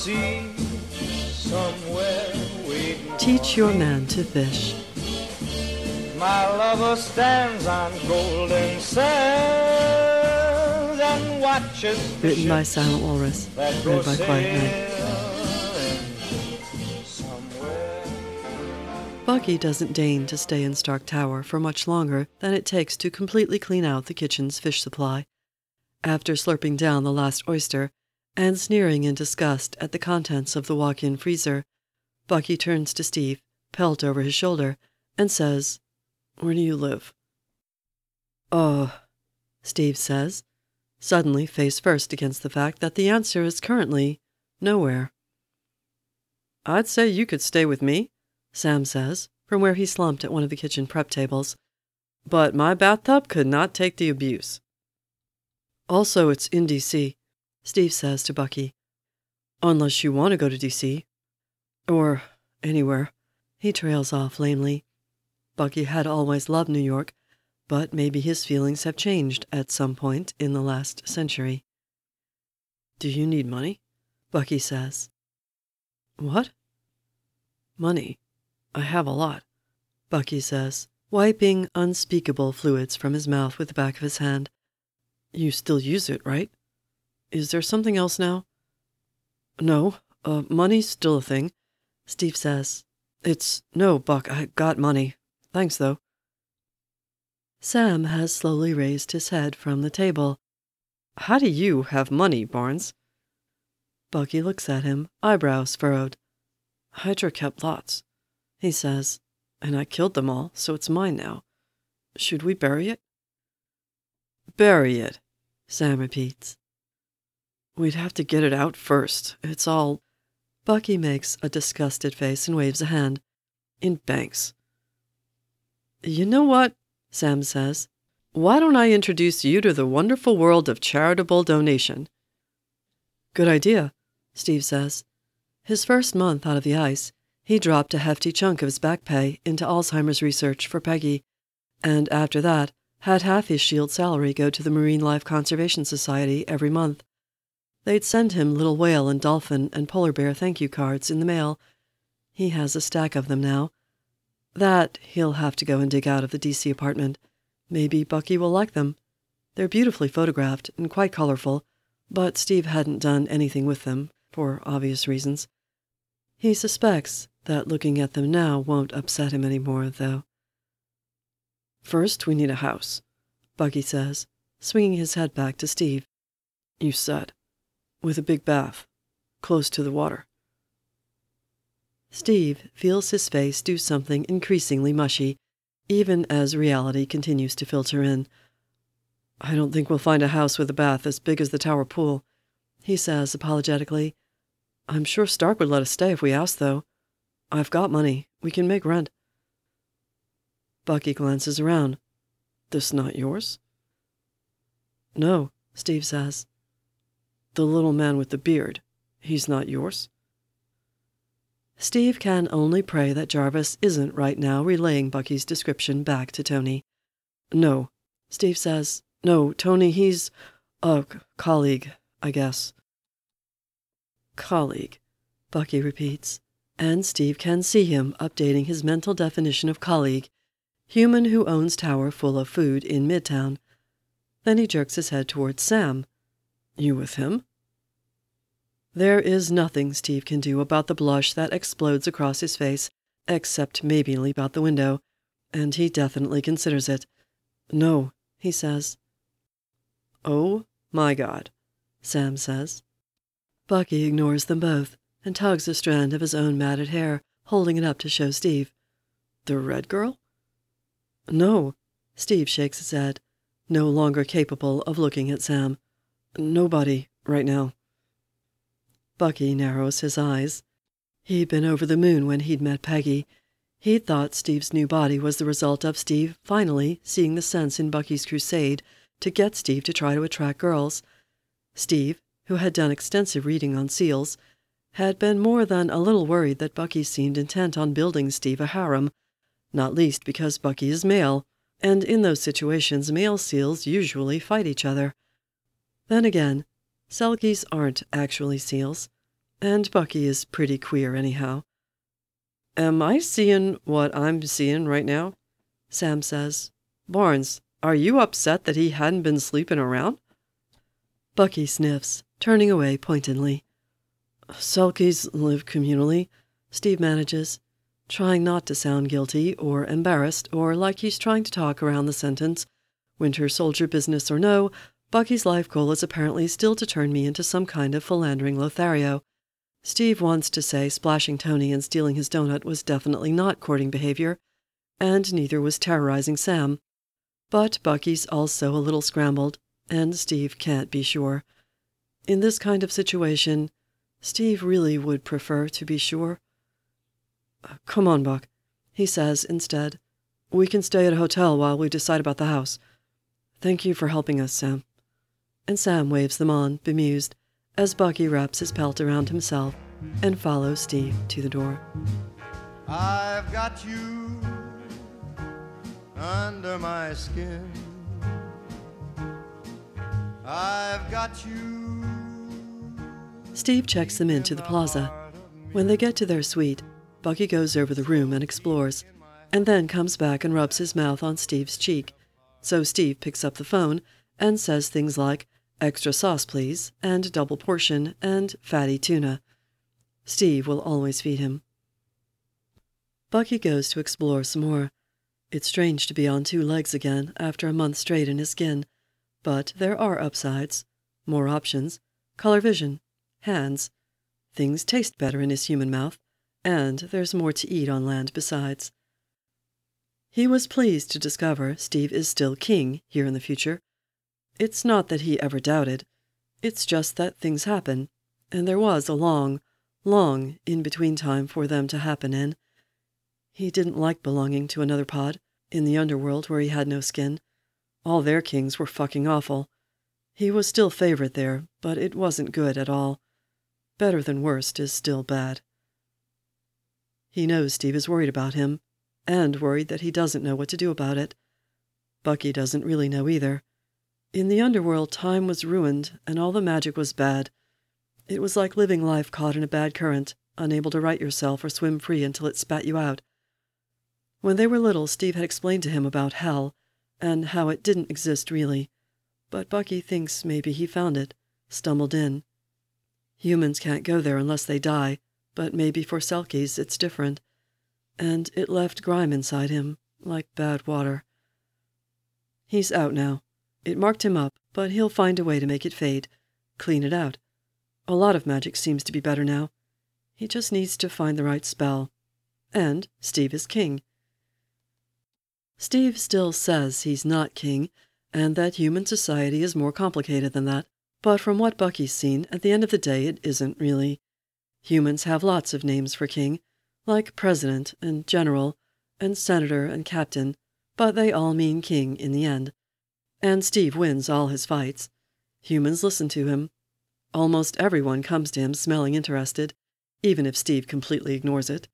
sea somewhere waiting. Teach your man to fish. My lover stands on golden sands and watches. Written by Silent Walrus. Read by Quiet Night. Bucky doesn't deign to stay in Stark Tower for much longer than it takes to completely clean out the kitchen's fish supply. After slurping down the last oyster and sneering in disgust at the contents of the walk-in freezer, Bucky turns to Steve, pelt over his shoulder, and says, "Where do you live?" Steve says, suddenly face first against the fact that the answer is currently nowhere. "I'd say you could stay with me," Sam says, from where he slumped at one of the kitchen prep tables. "But my bathtub could not take the abuse." "Also, it's in D.C., Steve says to Bucky. "Unless you want to go to D.C. Or anywhere." He trails off lamely. Bucky had always loved New York, but maybe his feelings have changed at some point in the last century. "Do you need money?" Bucky says. "What?" "Money. I have a lot," Bucky says, wiping unspeakable fluids from his mouth with the back of his hand. "You still use it, right? Is there something else now?" "No, money's still a thing," Steve says. No, Buck, I got money. Thanks, though." Sam has slowly raised his head from the table. "How do you have money, Barnes?" Bucky looks at him, eyebrows furrowed. "Hydra kept lots," he says, "and I killed them all, so it's mine now. Should we bury it?" "Bury it," Sam repeats. "We'd have to get it out first. It's all—" Bucky makes a disgusted face and waves a hand. "In banks." "You know what?" Sam says. "Why don't I introduce you to the wonderful world of charitable donation?" "Good idea," Steve says. His first month out of the ice, he dropped a hefty chunk of his back pay into Alzheimer's research for Peggy, and after that had half his SHIELD salary go to the Marine Life Conservation Society every month. They'd send him little whale and dolphin and polar bear thank you cards in the mail. He has a stack of them now. That he'll have to go and dig out of the D.C. apartment. Maybe Bucky will like them. They're beautifully photographed and quite colorful, but Steve hadn't done anything with them, for obvious reasons. He suspects that looking at them now won't upset him anymore, though. "First, we need a house," Bucky says, swinging his head back to Steve. "You said. With a big bath. Close to the water." Steve feels his face do something increasingly mushy, even as reality continues to filter in. "I don't think we'll find a house with a bath as big as the tower pool," he says apologetically. "I'm sure Stark would let us stay if we asked, though. I've got money. We can make rent." Bucky glances around. "This not yours?" "No," Steve says. "The little man with the beard, he's not yours?" Steve can only pray that Jarvis isn't right now relaying Bucky's description back to Tony. "No," Steve says. "No, Tony, he's a colleague, I guess." "Colleague," Bucky repeats, and Steve can see him updating his mental definition of colleague, human who owns tower full of food in Midtown. Then he jerks his head towards Sam. "You with him?" There is nothing Steve can do about the blush that explodes across his face, except maybe leap out the window, and he definitely considers it. "No," he says. "Oh, my God," Sam says. Bucky ignores them both and tugs a strand of his own matted hair, holding it up to show Steve. "The red girl?" "No," Steve shakes his head, no longer capable of looking at Sam. "Nobody, right now." Bucky narrows his eyes. He'd been over the moon when he'd met Peggy. He'd thought Steve's new body was the result of Steve finally seeing the sense in Bucky's crusade to get Steve to try to attract girls. Steve, who had done extensive reading on seals, had been more than a little worried that Bucky seemed intent on building Steve a harem, not least because Bucky is male, and in those situations male seals usually fight each other. Then again, Selkies aren't actually seals. And Bucky is pretty queer anyhow. "Am I seeing what I'm seeing right now?" Sam says. "Barnes, are you upset that he hadn't been sleeping around?" Bucky sniffs, turning away pointedly. "Selkies live communally," Steve manages, trying not to sound guilty or embarrassed or like he's trying to talk around the sentence. Winter Soldier business or no, Bucky's life goal is apparently still to turn me into some kind of philandering Lothario. Steve wants to say splashing Tony and stealing his donut was definitely not courting behavior, and neither was terrorizing Sam. But Bucky's also a little scrambled, and Steve can't be sure. In this kind of situation, Steve really would prefer to be sure. "Come on, Buck," he says instead. "We can stay at a hotel while we decide about the house. Thank you for helping us, Sam." And Sam waves them on, bemused, as Bucky wraps his pelt around himself and follows Steve to the door. I've got you under my skin. I've got you. Steve checks them into the plaza. When they get to their suite, Bucky goes over the room and explores, and then comes back and rubs his mouth on Steve's cheek. So Steve picks up the phone and says things like, "Extra sauce, please," and "double portion," and "fatty tuna." Steve will always feed him. Bucky goes to explore some more. It's strange to be on two legs again after a month straight in his skin, but there are upsides, more options, color vision, hands. Things taste better in his human mouth, and there's more to eat on land besides. He was pleased to discover Steve is still king here in the future. It's not that he ever doubted. It's just that things happen, and there was a long, long in-between time for them to happen in. He didn't like belonging to another pod, in the underworld where he had no skin. All their kings were fucking awful. He was still favorite there, but it wasn't good at all. Better than worst is still bad. He knows Steve is worried about him, and worried that he doesn't know what to do about it. Bucky doesn't really know either. In the underworld, time was ruined, and all the magic was bad. It was like living life caught in a bad current, unable to right yourself or swim free until it spat you out. When they were little, Steve had explained to him about hell, and how it didn't exist really. But Bucky thinks maybe he found it, stumbled in. Humans can't go there unless they die, but maybe for Selkies it's different. And it left grime inside him, like bad water. He's out now. It marked him up, but he'll find a way to make it fade, clean it out. A lot of magic seems to be better now. He just needs to find the right spell. And Steve is king. Steve still says he's not king, and that human society is more complicated than that. But from what Bucky's seen, at the end of the day, it isn't really. Humans have lots of names for king, like president and general and senator and captain, but they all mean king in the end. And Steve wins all his fights. Humans listen to him. Almost everyone comes to him smelling interested, even if Steve completely ignores it.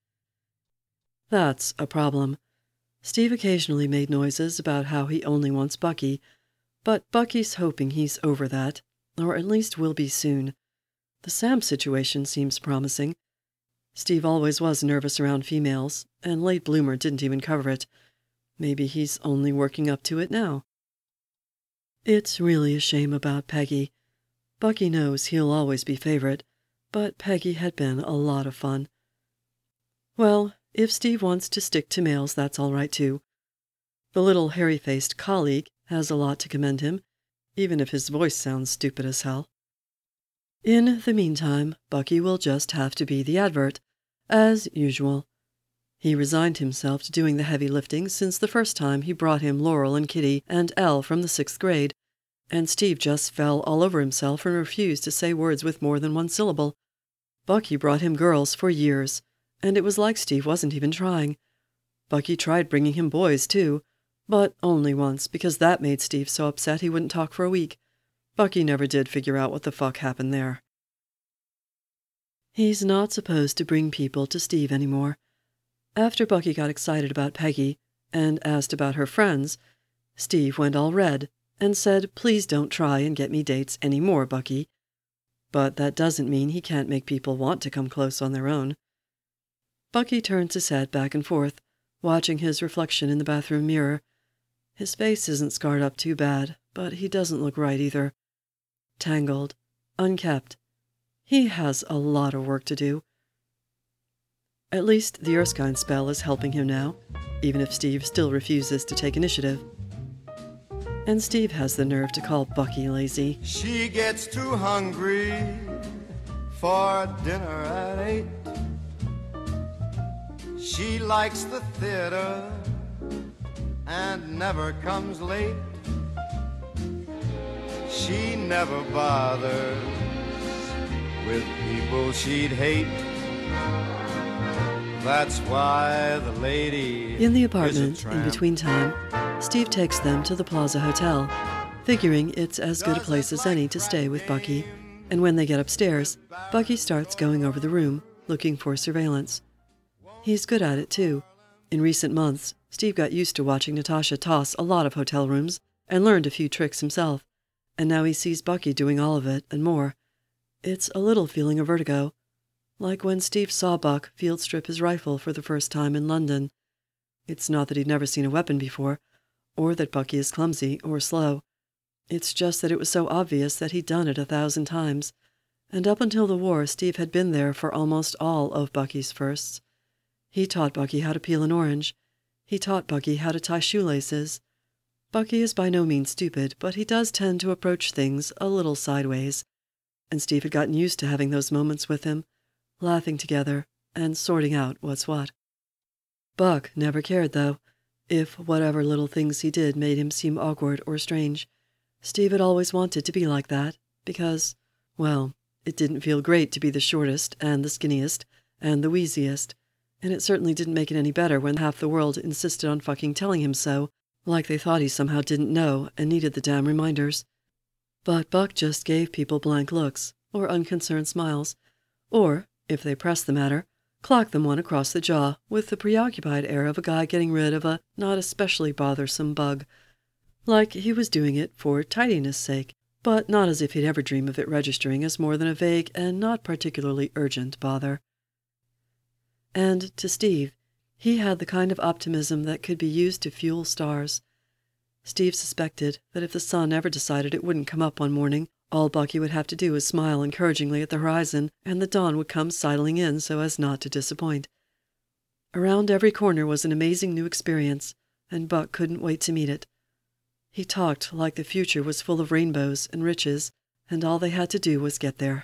That's a problem. Steve occasionally made noises about how he only wants Bucky, but Bucky's hoping he's over that, or at least will be soon. The Sam situation seems promising. Steve always was nervous around females, and Late Bloomer didn't even cover it. Maybe he's only working up to it now. It's really a shame about Peggy. Bucky knows he'll always be favorite, but Peggy had been a lot of fun. Well, if Steve wants to stick to males, that's all right too. The little hairy-faced colleague has a lot to commend him, even if his voice sounds stupid as hell. In the meantime, Bucky will just have to be the advert, as usual. He resigned himself to doing the heavy lifting since the first time he brought him Laurel and Kitty and Elle from the 6th grade, and Steve just fell all over himself and refused to say words with more than one syllable. Bucky brought him girls for years, and it was like Steve wasn't even trying. Bucky tried bringing him boys, too, but only once, because that made Steve so upset he wouldn't talk for a week. Bucky never did figure out what the fuck happened there. He's not supposed to bring people to Steve anymore. After Bucky got excited about Peggy and asked about her friends, Steve went all red and said, "Please don't try and get me dates anymore, Bucky." But that doesn't mean he can't make people want to come close on their own. Bucky turns his head back and forth, watching his reflection in the bathroom mirror. His face isn't scarred up too bad, but he doesn't look right either. Tangled, unkempt. He has a lot of work to do. At least the Erskine spell is helping him now, even if Steve still refuses to take initiative. And Steve has the nerve to call Bucky lazy. She gets too hungry for dinner at 8. She likes the theater and never comes late. She never bothers with people she'd hate. That's why the lady in the apartment, in between time, Steve takes them to the Plaza Hotel, figuring it's as good a place as any to stay with Bucky. And when they get upstairs, Bucky starts going over the room, looking for surveillance. He's good at it, too. In recent months, Steve got used to watching Natasha toss a lot of hotel rooms and learned a few tricks himself. And now he sees Bucky doing all of it and more. It's a little feeling of vertigo, like when Steve saw Buck field strip his rifle for the first time in London. It's not that he'd never seen a weapon before, or that Bucky is clumsy or slow. It's just that it was so obvious that he'd done it 1,000 times, and up until the war, Steve had been there for almost all of Bucky's firsts. He taught Bucky how to peel an orange. He taught Bucky how to tie shoelaces. Bucky is by no means stupid, but he does tend to approach things a little sideways, and Steve had gotten used to having those moments with him, laughing together and sorting out what's what. Buck never cared, though, if whatever little things he did made him seem awkward or strange. Steve had always wanted to be like that, because, well, it didn't feel great to be the shortest and the skinniest and the wheeziest, and it certainly didn't make it any better when half the world insisted on fucking telling him so, like they thought he somehow didn't know and needed the damn reminders. But Buck just gave people blank looks, or unconcerned smiles, or, if they pressed the matter, clocked them one across the jaw with the preoccupied air of a guy getting rid of a not especially bothersome bug, like he was doing it for tidiness' sake, but not as if he'd ever dream of it registering as more than a vague and not particularly urgent bother. And to Steve, he had the kind of optimism that could be used to fuel stars. Steve suspected that if the sun ever decided it wouldn't come up one morning, all Bucky would have to do was smile encouragingly at the horizon, and the dawn would come sidling in so as not to disappoint. Around every corner was an amazing new experience, and Buck couldn't wait to meet it. He talked like the future was full of rainbows and riches, and all they had to do was get there.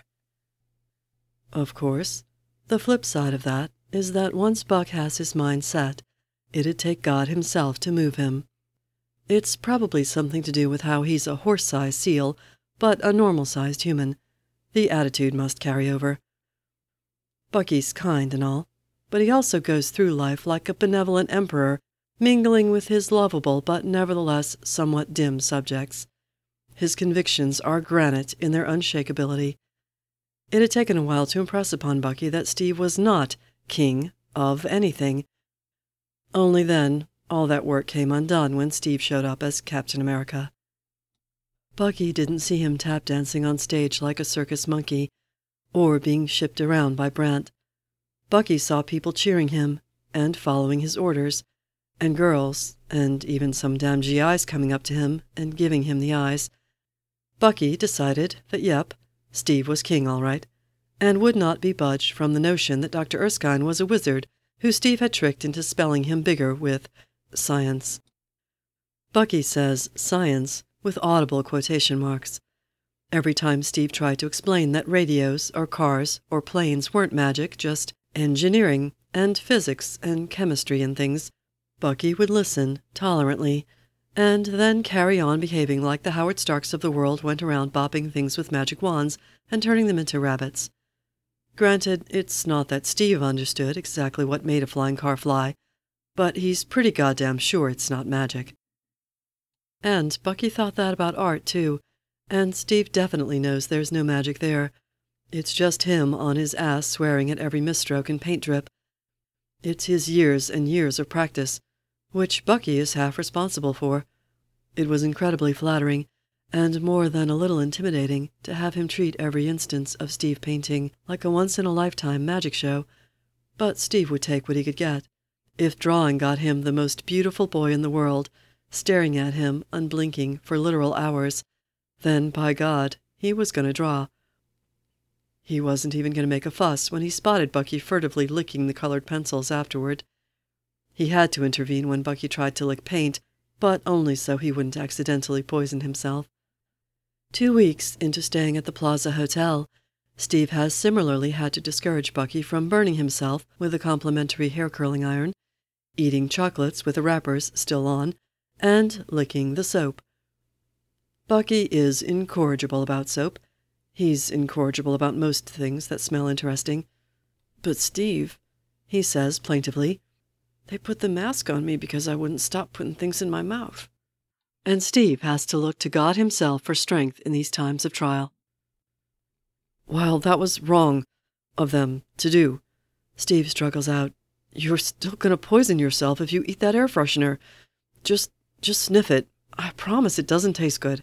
Of course, the flip side of that is that once Buck has his mind set, it'd take God himself to move him. It's probably something to do with how he's a horse-sized seal, but a normal-sized human. The attitude must carry over. Bucky's kind and all, but he also goes through life like a benevolent emperor, mingling with his lovable but nevertheless somewhat dim subjects. His convictions are granite in their unshakability. It had taken a while to impress upon Bucky that Steve was not king of anything. Only then, all that work came undone when Steve showed up as Captain America. Bucky didn't see him tap dancing on stage like a circus monkey, or being shipped around by Brant. Bucky saw people cheering him, and following his orders, and girls, and even some damn GIs coming up to him and giving him the eyes. Bucky decided that, yep, Steve was king all right, and would not be budged from the notion that Dr. Erskine was a wizard who Steve had tricked into spelling him bigger with science. Bucky says science with audible quotation marks. Every time Steve tried to explain that radios or cars or planes weren't magic, just engineering and physics and chemistry and things, Bucky would listen tolerantly and then carry on behaving like the Howard Starks of the world went around bopping things with magic wands and turning them into rabbits. Granted, it's not that Steve understood exactly what made a flying car fly, but he's pretty goddamn sure it's not magic. And Bucky thought that about art, too, and Steve definitely knows there's no magic there. It's just him on his ass swearing at every misstroke and paint drip. It's his years and years of practice, which Bucky is half responsible for. It was incredibly flattering, and more than a little intimidating to have him treat every instance of Steve painting like a once-in-a-lifetime magic show, but Steve would take what he could get. If drawing got him the most beautiful boy in the world, staring at him, unblinking, for literal hours, then, by God, he was going to draw. He wasn't even going to make a fuss when he spotted Bucky furtively licking the colored pencils afterward. He had to intervene when Bucky tried to lick paint, but only so he wouldn't accidentally poison himself. 2 weeks into staying at the Plaza Hotel, Steve has similarly had to discourage Bucky from burning himself with a complimentary hair-curling iron, eating chocolates with the wrappers still on, and licking the soap. Bucky is incorrigible about soap. He's incorrigible about most things that smell interesting. "But Steve," he says plaintively, "they put the mask on me because I wouldn't stop putting things in my mouth." And Steve has to look to God himself for strength in these times of trial. "While that was wrong of them to do," Steve struggles out, "you're still going to poison yourself if you eat that air freshener. Just sniff it. I promise it doesn't taste good."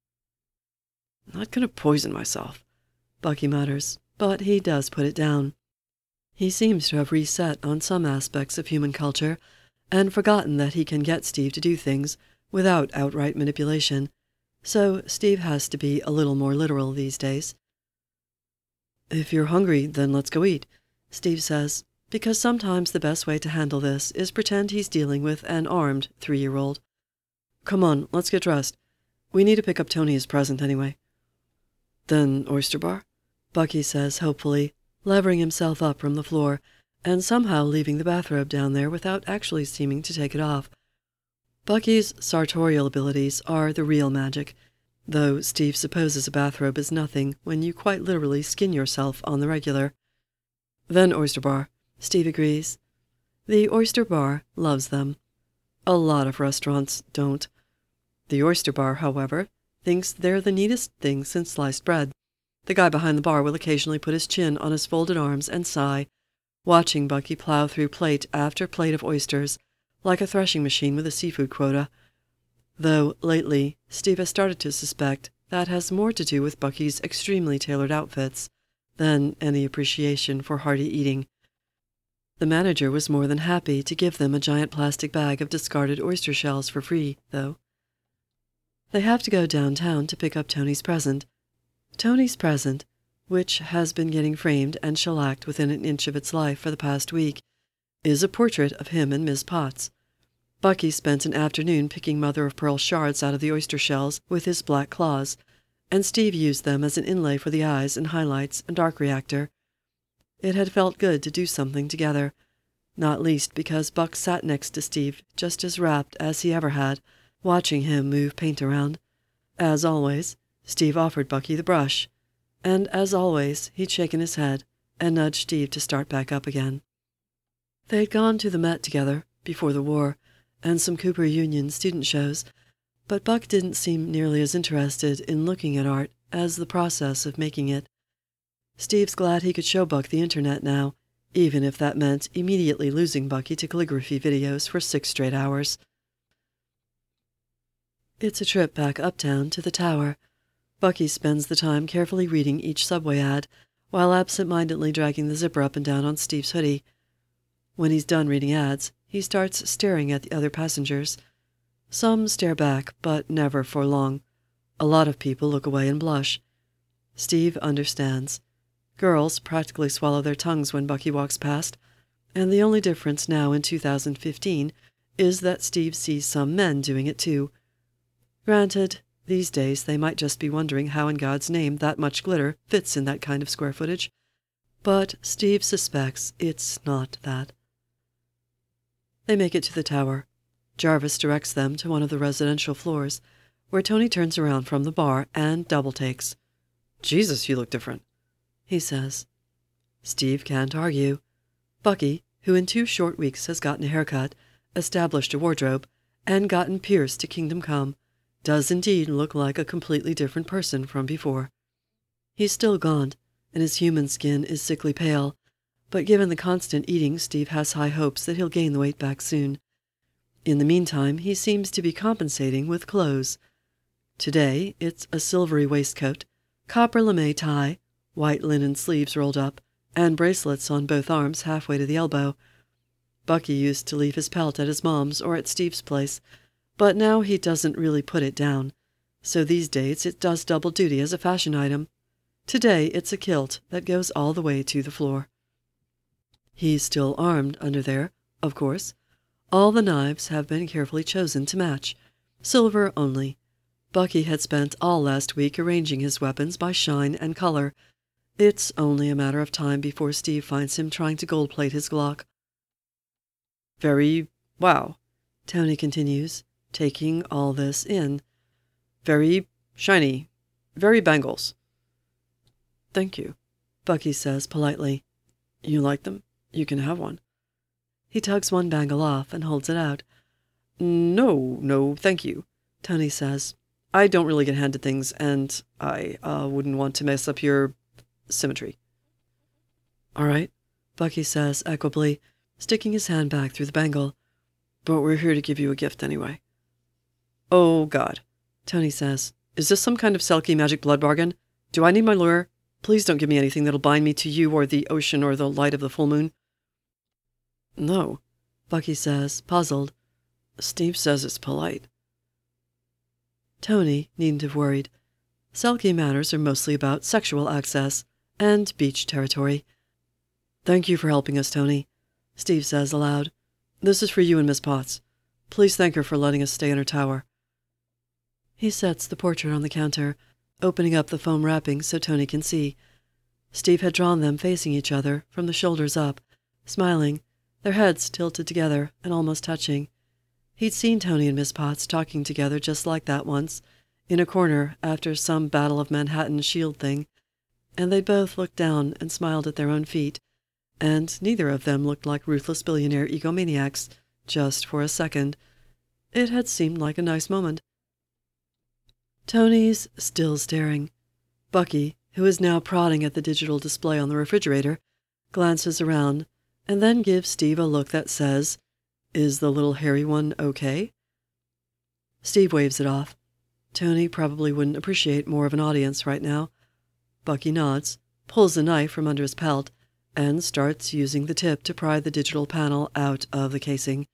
"I'm not going to poison myself," Bucky mutters, but he does put it down. He seems to have reset on some aspects of human culture and forgotten that he can get Steve to do things without outright manipulation, so Steve has to be a little more literal these days. "If you're hungry, then let's go eat," Steve says, because sometimes the best way to handle this is pretend he's dealing with an armed 3-year-old. "Come on, let's get dressed. We need to pick up Tony his present anyway." "Then Oyster Bar?" Bucky says hopefully, levering himself up from the floor and somehow leaving the bathrobe down there without actually seeming to take it off. Bucky's sartorial abilities are the real magic, though Steve supposes a bathrobe is nothing when you quite literally skin yourself on the regular. "Then Oyster Bar," Steve agrees. The Oyster Bar loves them. A lot of restaurants don't. The Oyster Bar, however, thinks they're the neatest thing since sliced bread. The guy behind the bar will occasionally put his chin on his folded arms and sigh, watching Bucky plow through plate after plate of oysters, like a threshing machine with a seafood quota. Though, lately, Steve has started to suspect that has more to do with Bucky's extremely tailored outfits than any appreciation for hearty eating. The manager was more than happy to give them a giant plastic bag of discarded oyster shells for free, though. They have to go downtown to pick up Tony's present. Tony's present, which has been getting framed and shellacked within an inch of its life for the past week, is a portrait of him and Miss Potts. Bucky spent an afternoon picking mother-of-pearl shards out of the oyster shells with his black claws, and Steve used them as an inlay for the eyes and highlights and arc reactor. It had felt good to do something together, not least because Buck sat next to Steve just as rapt as he ever had, watching him move paint around. As always, Steve offered Bucky the brush, and as always, he'd shaken his head and nudged Steve to start back up again. They'd gone to the Met together, before the war, and some Cooper Union student shows, but Buck didn't seem nearly as interested in looking at art as the process of making it. Steve's glad he could show Buck the internet now, even if that meant immediately losing Bucky to calligraphy videos for 6 straight hours. It's a trip back uptown to the tower. Bucky spends the time carefully reading each subway ad, while absent-mindedly dragging the zipper up and down on Steve's hoodie. When he's done reading ads, he starts staring at the other passengers. Some stare back, but never for long. A lot of people look away and blush. Steve understands. Girls practically swallow their tongues when Bucky walks past, and the only difference now in 2015 is that Steve sees some men doing it too. Granted, these days they might just be wondering how in God's name that much glitter fits in that kind of square footage, but Steve suspects it's not that. They make it to the tower. Jarvis directs them to one of the residential floors, where Tony turns around from the bar and double takes. "Jesus, you look different," he says. Steve can't argue. Bucky, who in 2 short weeks has gotten a haircut, established a wardrobe, and gotten pierced to kingdom come, does indeed look like a completely different person from before. He's still gaunt, and his human skin is sickly pale, but given the constant eating, Steve has high hopes that he'll gain the weight back soon. In the meantime, he seems to be compensating with clothes. Today, it's a silvery waistcoat, copper lame tie, white linen sleeves rolled up, and bracelets on both arms halfway to the elbow. Bucky used to leave his pelt at his mom's or at Steve's place, but now he doesn't really put it down, so these days it does double duty as a fashion item. Today it's a kilt that goes all the way to the floor. He's still armed under there, of course. All the knives have been carefully chosen to match, silver only. Bucky had spent all last week arranging his weapons by shine and color. It's only a matter of time before Steve finds him trying to gold-plate his Glock. Wow, Tony continues, taking all this in. Very shiny, very bangles. Thank you, Bucky says politely. You like them? You can have one. He tugs one bangle off and holds it out. No, thank you, Tony says. I don't really get handed things, and I wouldn't want to mess up your symmetry. All right, Bucky says equably, sticking his hand back through the bangle. But we're here to give you a gift anyway. Oh, God, Tony says. Is this some kind of Selkie magic blood bargain? Do I need my lure? Please don't give me anything that'll bind me to you or the ocean or the light of the full moon. No, Bucky says, puzzled. Steve says it's polite. Tony needn't have worried. Selkie matters are mostly about sexual access and beach territory. Thank you for helping us, Tony, Steve says aloud. This is for you and Miss Potts. Please thank her for letting us stay in her tower. He sets the portrait on the counter, opening up the foam wrapping so Tony can see. Steve had drawn them facing each other, from the shoulders up, smiling, their heads tilted together and almost touching. He'd seen Tony and Miss Potts talking together just like that once, in a corner after some Battle of Manhattan shield thing, and they'd both looked down and smiled at their own feet, and neither of them looked like ruthless billionaire egomaniacs, just for a second. It had seemed like a nice moment. Tony's still staring. Bucky, who is now prodding at the digital display on the refrigerator, glances around and then gives Steve a look that says, "Is the little hairy one okay?" Steve waves it off. Tony probably wouldn't appreciate more of an audience right now. Bucky nods, pulls a knife from under his pelt, and starts using the tip to pry the digital panel out of the casing.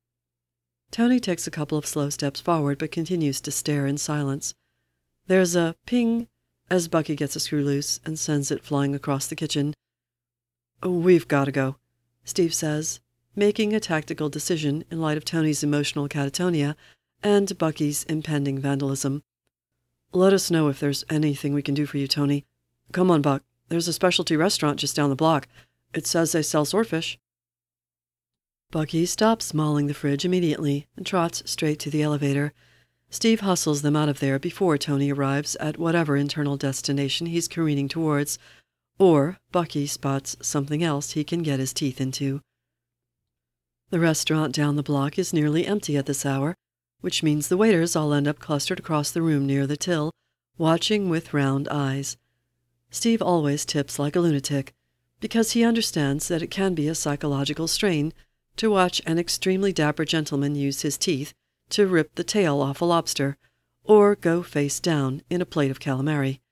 Tony takes a couple of slow steps forward but continues to stare in silence. There's a ping as Bucky gets a screw loose and sends it flying across the kitchen. "We've got to go," Steve says, making a tactical decision in light of Tony's emotional catatonia and Bucky's impending vandalism. "Let us know if there's anything we can do for you, Tony. Come on, Buck. There's a specialty restaurant just down the block. It says they sell swordfish." Bucky stops mauling the fridge immediately and trots straight to the elevator. Steve hustles them out of there before Tony arrives at whatever internal destination he's careening towards, or Bucky spots something else he can get his teeth into. The restaurant down the block is nearly empty at this hour, which means the waiters all end up clustered across the room near the till, watching with round eyes. Steve always tips like a lunatic, because he understands that it can be a psychological strain to watch an extremely dapper gentleman use his teeth to rip the tail off a lobster, or go face down in a plate of calamari.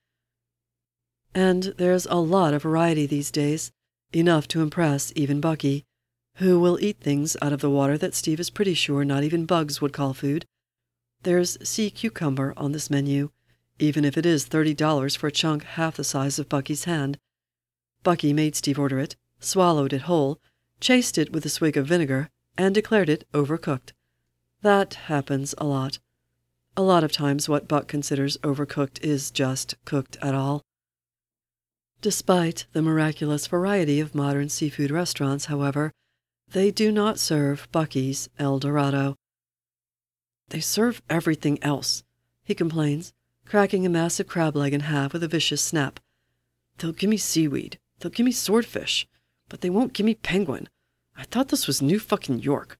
And there's a lot of variety these days, enough to impress even Bucky, who will eat things out of the water that Steve is pretty sure not even bugs would call food. There's sea cucumber on this menu, even if it is $30 for a chunk half the size of Bucky's hand. Bucky made Steve order it, swallowed it whole, chased it with a swig of vinegar, and declared it overcooked. That happens a lot. A lot of times what Buck considers overcooked is just cooked at all. Despite the miraculous variety of modern seafood restaurants, however, they do not serve Bucky's El Dorado. "They serve everything else," he complains, cracking a massive crab leg in half with a vicious snap. "They'll give me seaweed, they'll give me swordfish, but they won't give me penguin. I thought this was New fucking York."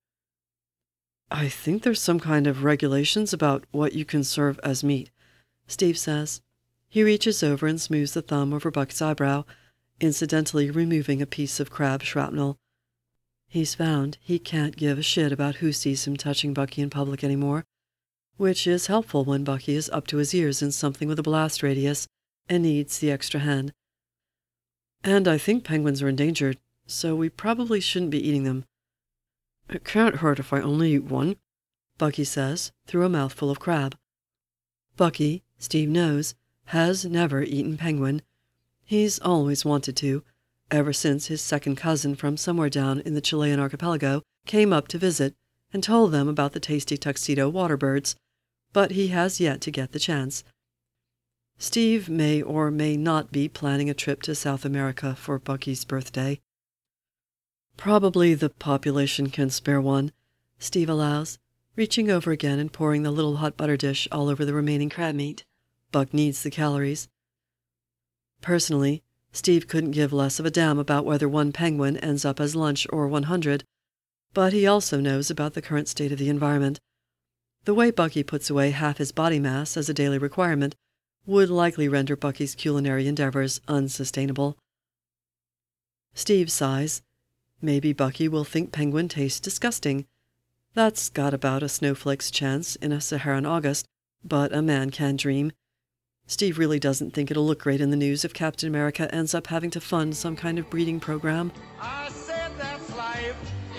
"I think there's some kind of regulations about what you can serve as meat," Steve says. He reaches over and smooths the thumb over Buck's eyebrow, incidentally removing a piece of crab shrapnel. He's found he can't give a shit about who sees him touching Bucky in public anymore. which is helpful when Bucky is up to his ears in something with a blast radius and needs the extra hand. And I think penguins are endangered, so we probably shouldn't be eating them. It can't hurt if I only eat one, Bucky says, through a mouthful of crab. Bucky, Steve knows, has never eaten penguin. He's always wanted to, ever since his second cousin from somewhere down in the Chilean archipelago came up to visit and told them about the tasty tuxedo waterbirds, but he has yet to get the chance. Steve may or may not be planning a trip to South America for Bucky's birthday. Probably the population can spare one, Steve allows, reaching over again and pouring the little hot butter dish all over the remaining crab meat. Buck needs the calories. Personally, Steve couldn't give less of a damn about whether one penguin ends up as lunch or 100, but he also knows about the current state of the environment. The way Bucky puts away half his body mass as a daily requirement would likely render Bucky's culinary endeavors unsustainable. Steve sighs. Maybe Bucky will think penguin tastes disgusting. That's got about a snowflake's chance in a Saharan August, but a man can dream. Steve really doesn't think it'll look great in the news if Captain America ends up having to fund some kind of breeding program. I said that's life.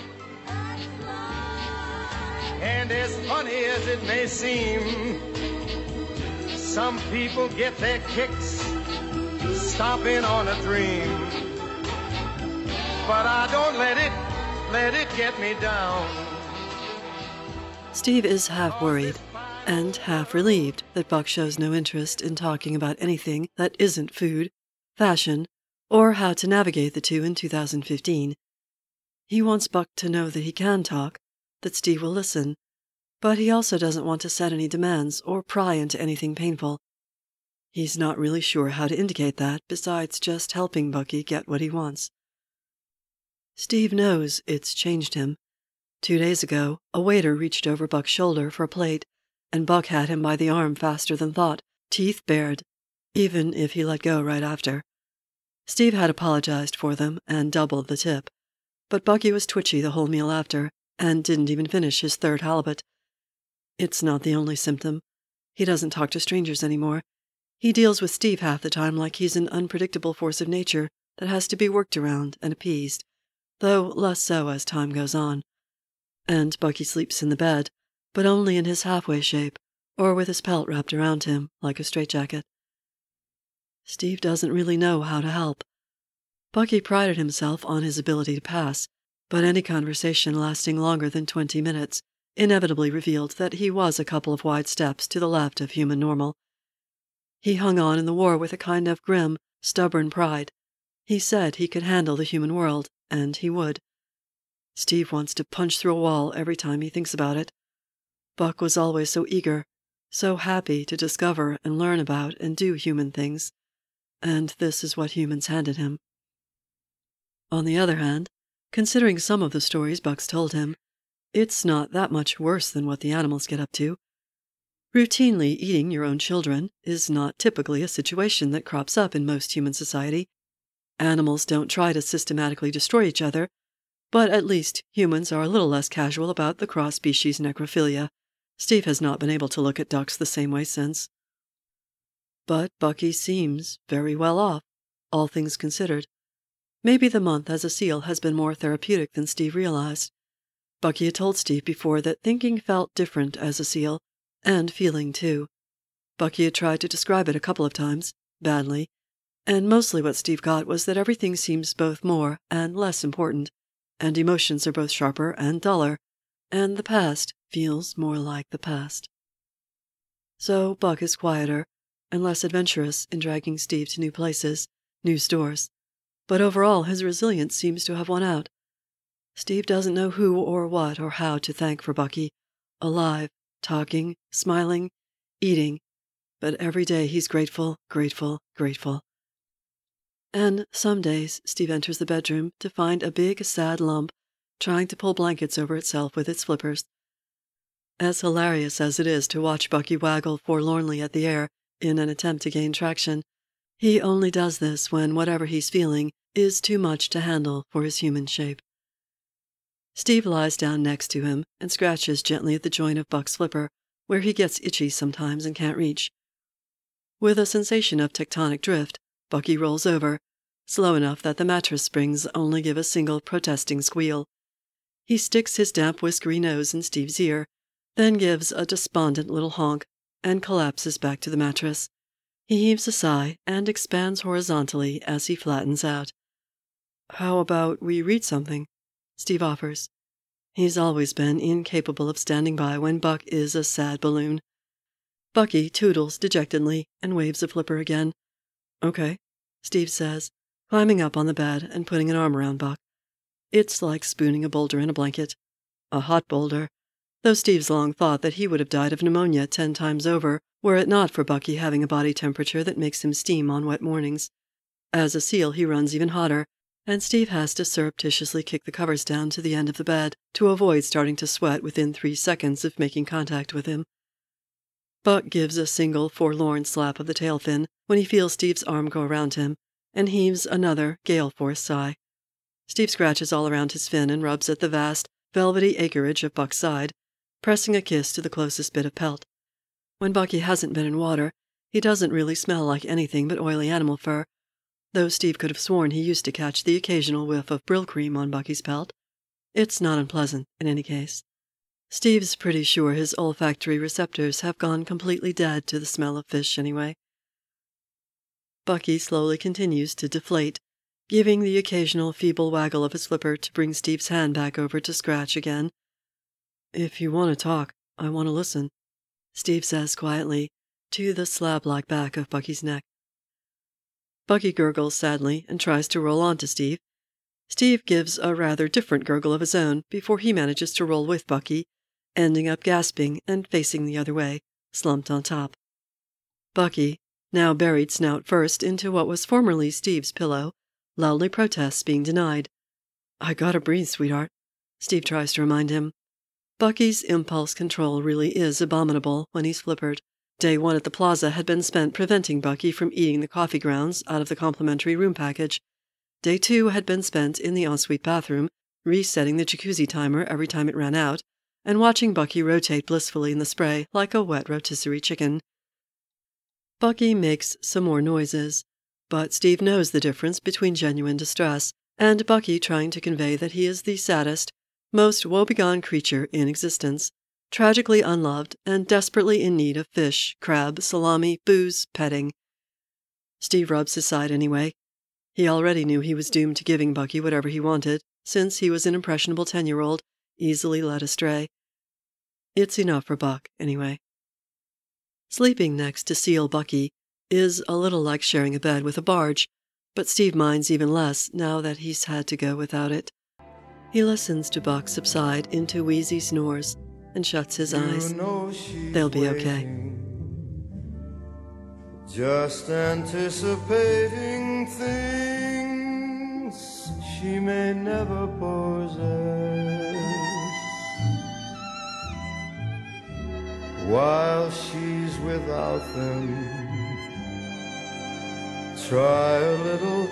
And as funny as it may seem, some people get their kicks stomping on a dream. But I don't let it get me down. Steve is half worried and half relieved that Buck shows no interest in talking about anything that isn't food, fashion, or how to navigate the two in 2015. He wants Buck to know that he can talk, that Steve will listen, but he also doesn't want to set any demands or pry into anything painful. He's not really sure how to indicate that besides just helping Bucky get what he wants. Steve knows it's changed him. 2 days ago, a waiter reached over Buck's shoulder for a plate, and Buck had him by the arm faster than thought, teeth bared, even if he let go right after. Steve had apologized for them and doubled the tip, but Bucky was twitchy the whole meal after and didn't even finish his third halibut. It's not the only symptom. He doesn't talk to strangers anymore. He deals with Steve half the time like he's an unpredictable force of nature that has to be worked around and appeased, though less so as time goes on. And Bucky sleeps in the bed, but only in his halfway shape, or with his pelt wrapped around him like a straitjacket. Steve doesn't really know how to help. Bucky prided himself on his ability to pass, but any conversation lasting longer than 20 minutes inevitably revealed that he was a couple of wide steps to the left of human normal. He hung on in the war with a kind of grim, stubborn pride. He said he could handle the human world, and he would. Steve wants to punch through a wall every time he thinks about it. Buck was always so eager, so happy to discover and learn about and do human things, and this is what humans handed him. On the other hand, considering some of the stories Buck's told him, it's not that much worse than what the animals get up to. Routinely eating your own children is not typically a situation that crops up in most human society. Animals don't try to systematically destroy each other, but at least humans are a little less casual about the cross-species necrophilia. Steve has not been able to look at ducks the same way since. But Bucky seems very well off, all things considered. Maybe the month as a SEAL has been more therapeutic than Steve realized. Bucky had told Steve before that thinking felt different as a SEAL, and feeling too. Bucky had tried to describe it a couple of times, badly, and mostly what Steve got was that everything seems both more and less important, and emotions are both sharper and duller, and the past feels more like the past. So Buck is quieter and less adventurous in dragging Steve to new places, new stores, but overall his resilience seems to have won out. Steve doesn't know who or what or how to thank for Bucky, alive, talking, smiling, eating, but every day he's grateful, grateful, grateful. And some days Steve enters the bedroom to find a big, sad lump trying to pull blankets over itself with its flippers. As hilarious as it is to watch Bucky waggle forlornly at the air in an attempt to gain traction, he only does this when whatever he's feeling is too much to handle for his human shape. Steve lies down next to him and scratches gently at the joint of Buck's flipper, where he gets itchy sometimes and can't reach. With a sensation of tectonic drift, Bucky rolls over, slow enough that the mattress springs only give a single protesting squeal. He sticks his damp whiskery nose in Steve's ear, then gives a despondent little honk and collapses back to the mattress. He heaves a sigh and expands horizontally as he flattens out. "How about we read something?" Steve offers. He's always been incapable of standing by when Buck is a sad balloon. Bucky tootles dejectedly and waves a flipper again. "Okay," Steve says, climbing up on the bed and putting an arm around Buck. It's like spooning a boulder in a blanket. A hot boulder, though Steve's long thought that he would have died of pneumonia 10 times over were it not for Bucky having a body temperature that makes him steam on wet mornings. As a seal, he runs even hotter, and Steve has to surreptitiously kick the covers down to the end of the bed to avoid starting to sweat within 3 seconds of making contact with him. Buck gives a single forlorn slap of the tail fin when he feels Steve's arm go around him, and heaves another gale-force sigh. Steve scratches all around his fin and rubs at the vast, velvety acreage of Buck's side, pressing a kiss to the closest bit of pelt. When Bucky hasn't been in water, he doesn't really smell like anything but oily animal fur, though Steve could have sworn he used to catch the occasional whiff of Brill cream on Bucky's pelt. It's not unpleasant, in any case. Steve's pretty sure his olfactory receptors have gone completely dead to the smell of fish anyway. Bucky slowly continues to deflate, giving the occasional feeble waggle of his flipper to bring Steve's hand back over to scratch again. "If you want to talk, I want to listen," Steve says quietly, to the slab-like back of Bucky's neck. Bucky gurgles sadly and tries to roll onto Steve. Steve gives a rather different gurgle of his own before he manages to roll with Bucky, ending up gasping and facing the other way, slumped on top. Bucky, now buried snout first into what was formerly Steve's pillow, loudly protests being denied. "I gotta breathe, sweetheart," Steve tries to remind him. Bucky's impulse control really is abominable when he's flippered. Day 1 at the plaza had been spent preventing Bucky from eating the coffee grounds out of the complimentary room package. Day 2 had been spent in the ensuite bathroom, resetting the jacuzzi timer every time it ran out, and watching Bucky rotate blissfully in the spray like a wet rotisserie chicken. Bucky makes some more noises, but Steve knows the difference between genuine distress and Bucky trying to convey that he is the saddest, most woebegone creature in existence, tragically unloved and desperately in need of fish, crab, salami, booze, petting. Steve rubs his side anyway. He already knew he was doomed to giving Bucky whatever he wanted, since he was an impressionable 10-year-old, easily led astray. It's enough for Buck, anyway. Sleeping next to Seal Bucky is a little like sharing a bed with a barge, but Steve minds even less now that he's had to go without it. He listens to Buck subside into wheezy snores and shuts his eyes. They'll be okay. Just anticipating things she may never possess, while she's without them. Try a little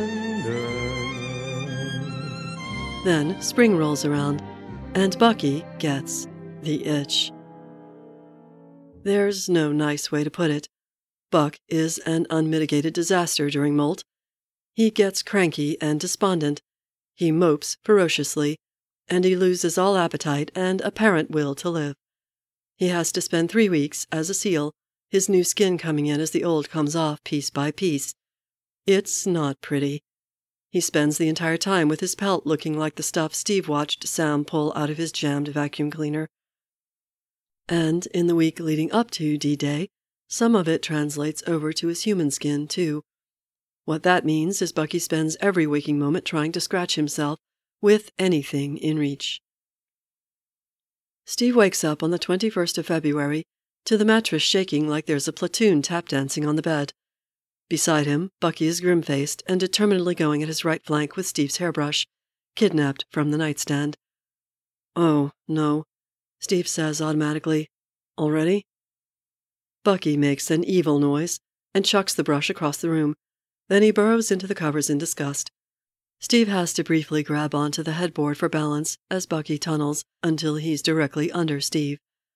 tenderness. Then spring rolls around, and Bucky gets the itch. There's no nice way to put it. Buck is an unmitigated disaster during molt. He gets cranky and despondent. He mopes ferociously, and he loses all appetite and apparent will to live. He has to spend 3 weeks as a seal, his new skin coming in as the old comes off piece by piece. It's not pretty. He spends the entire time with his pelt looking like the stuff Steve watched Sam pull out of his jammed vacuum cleaner. And in the week leading up to D-Day, some of it translates over to his human skin, too. What that means is Bucky spends every waking moment trying to scratch himself with anything in reach. Steve wakes up on the 21st of February to the mattress shaking like there's a platoon tap dancing on the bed. Beside him, Bucky is grim-faced and determinedly going at his right flank with Steve's hairbrush, kidnapped from the nightstand. "Oh, no," Steve says automatically. "Already?" Bucky makes an evil noise and chucks the brush across the room. Then he burrows into the covers in disgust. Steve has to briefly grab onto the headboard for balance as Bucky tunnels until he's directly under Steve.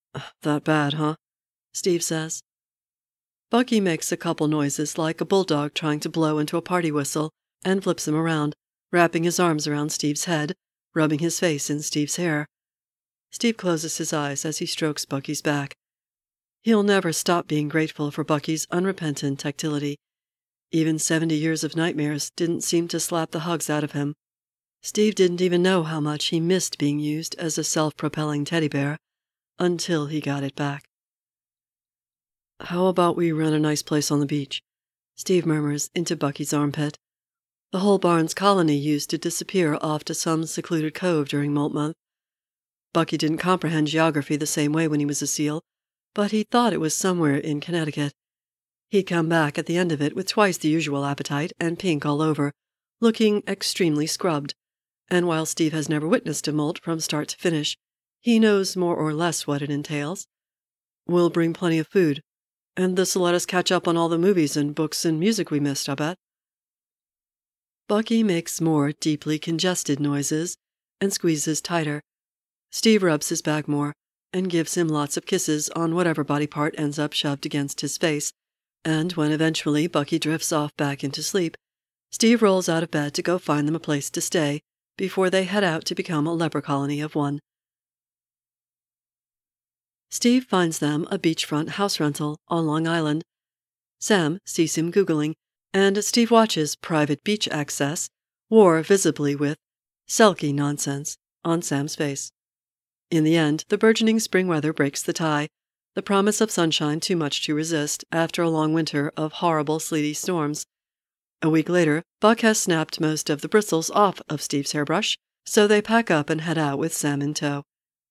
That bad, huh? Steve says. Bucky makes a couple noises like a bulldog trying to blow into a party whistle and flips him around, wrapping his arms around Steve's head, rubbing his face in Steve's hair. Steve closes his eyes as he strokes Bucky's back. He'll never stop being grateful for Bucky's unrepentant tactility. Even 70 years of nightmares didn't seem to slap the hugs out of him. Steve didn't even know how much he missed being used as a self-propelling teddy bear until he got it back. "How about we rent a nice place on the beach?" Steve murmurs into Bucky's armpit. The whole Barnes colony used to disappear off to some secluded cove during molt month. Bucky didn't comprehend geography the same way when he was a SEAL, but he thought it was somewhere in Connecticut. He'd come back at the end of it with twice the usual appetite and pink all over, looking extremely scrubbed. And while Steve has never witnessed a molt from start to finish, he knows more or less what it entails. "We'll bring plenty of food, and this'll let us catch up on all the movies and books and music we missed, I bet." Bucky makes more deeply congested noises and squeezes tighter. Steve rubs his back more and gives him lots of kisses on whatever body part ends up shoved against his face, and when eventually Bucky drifts off back into sleep, Steve rolls out of bed to go find them a place to stay before they head out to become a leper colony of one. Steve finds them a beachfront house rental on Long Island. Sam sees him Googling, and Steve watches private beach access, war visibly with Selkie nonsense on Sam's face. In the end, the burgeoning spring weather breaks the tie, the promise of sunshine too much to resist after a long winter of horrible sleety storms. A week later, Buck has snapped most of the bristles off of Steve's hairbrush, so they pack up and head out with Sam in tow.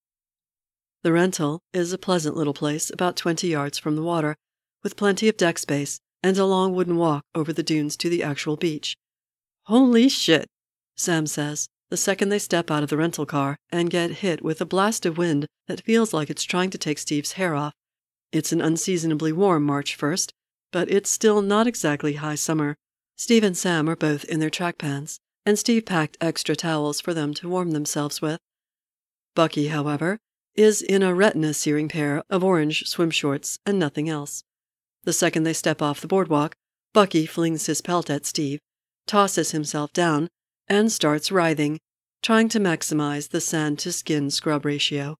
The rental is a pleasant little place about 20 yards from the water, with plenty of deck space and a long wooden walk over the dunes to the actual beach. "Holy shit," Sam says, the second they step out of the rental car and get hit with a blast of wind that feels like it's trying to take Steve's hair off. It's an unseasonably warm March 1st, but it's still not exactly high summer. Steve and Sam are both in their track pants, and Steve packed extra towels for them to warm themselves with. Bucky, however, is in a retina-searing pair of orange swim shorts and nothing else. The second they step off the boardwalk, Bucky flings his pelt at Steve, tosses himself down, and starts writhing, trying to maximize the sand-to-skin scrub ratio.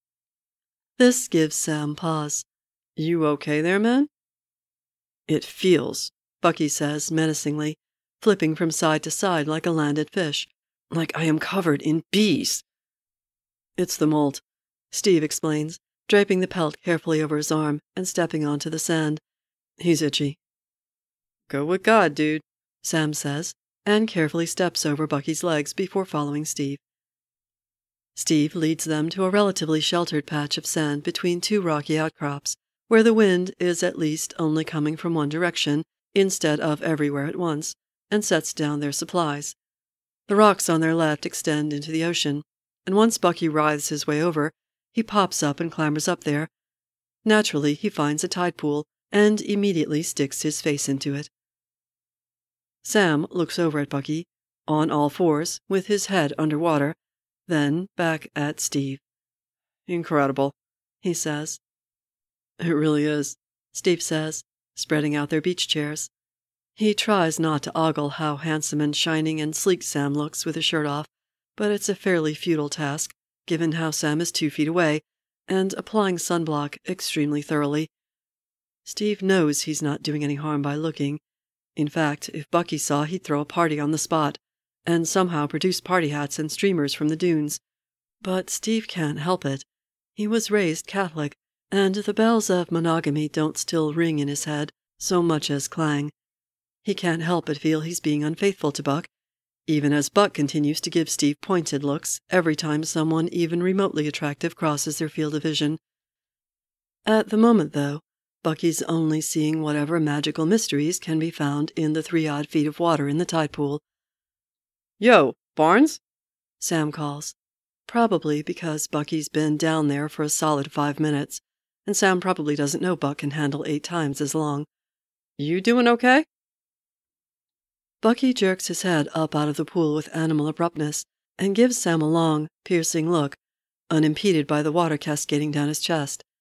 This gives Sam pause. "You okay there, man?" "It feels," Bucky says menacingly, flipping from side to side like a landed fish, "like I am covered in bees." "It's the molt," Steve explains, draping the pelt carefully over his arm and stepping onto the sand. "He's itchy." "Go with God, dude," Sam says, and carefully steps over Bucky's legs before following Steve. Steve leads them to a relatively sheltered patch of sand between two rocky outcrops, where the wind is at least only coming from one direction instead of everywhere at once, and sets down their supplies. The rocks on their left extend into the ocean, and once Bucky writhes his way over, he pops up and clambers up there. Naturally, he finds a tide pool and immediately sticks his face into it. Sam looks over at Bucky, on all fours, with his head underwater, then back at Steve. "Incredible," he says. "It really is," Steve says, spreading out their beach chairs. He tries not to ogle how handsome and shining and sleek Sam looks with his shirt off, but it's a fairly futile task, given how Sam is 2 feet away, and applying sunblock extremely thoroughly. Steve knows he's not doing any harm by looking. In fact, if Bucky saw, he'd throw a party on the spot, and somehow produce party hats and streamers from the dunes. But Steve can't help it. He was raised Catholic, and the bells of monogamy don't still ring in his head so much as clang. He can't help but feel he's being unfaithful to Buck, even as Buck continues to give Steve pointed looks every time someone even remotely attractive crosses their field of vision. At the moment, though, Bucky's only seeing whatever magical mysteries can be found in the 3-odd feet of water in the tide pool. "Yo, Barnes?" Sam calls, probably because Bucky's been down there for a solid 5 minutes, and Sam probably doesn't know Buck can handle 8 times as long. "You doing okay?" Bucky jerks his head up out of the pool with animal abruptness and gives Sam a long, piercing look, unimpeded by the water cascading down his chest.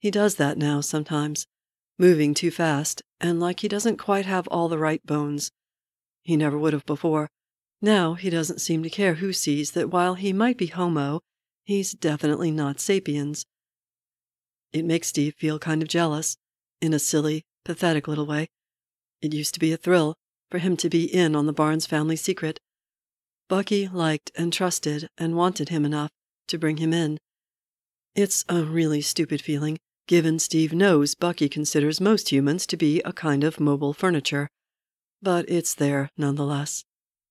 He does that now sometimes, moving too fast and like he doesn't quite have all the right bones. He never would have before. Now he doesn't seem to care who sees that while he might be Homo, he's definitely not sapiens. It makes Steve feel kind of jealous, in a silly, pathetic little way. It used to be a thrill for him to be in on the Barnes family secret. Bucky liked and trusted and wanted him enough to bring him in. It's a really stupid feeling, given Steve knows Bucky considers most humans to be a kind of mobile furniture. But it's there nonetheless.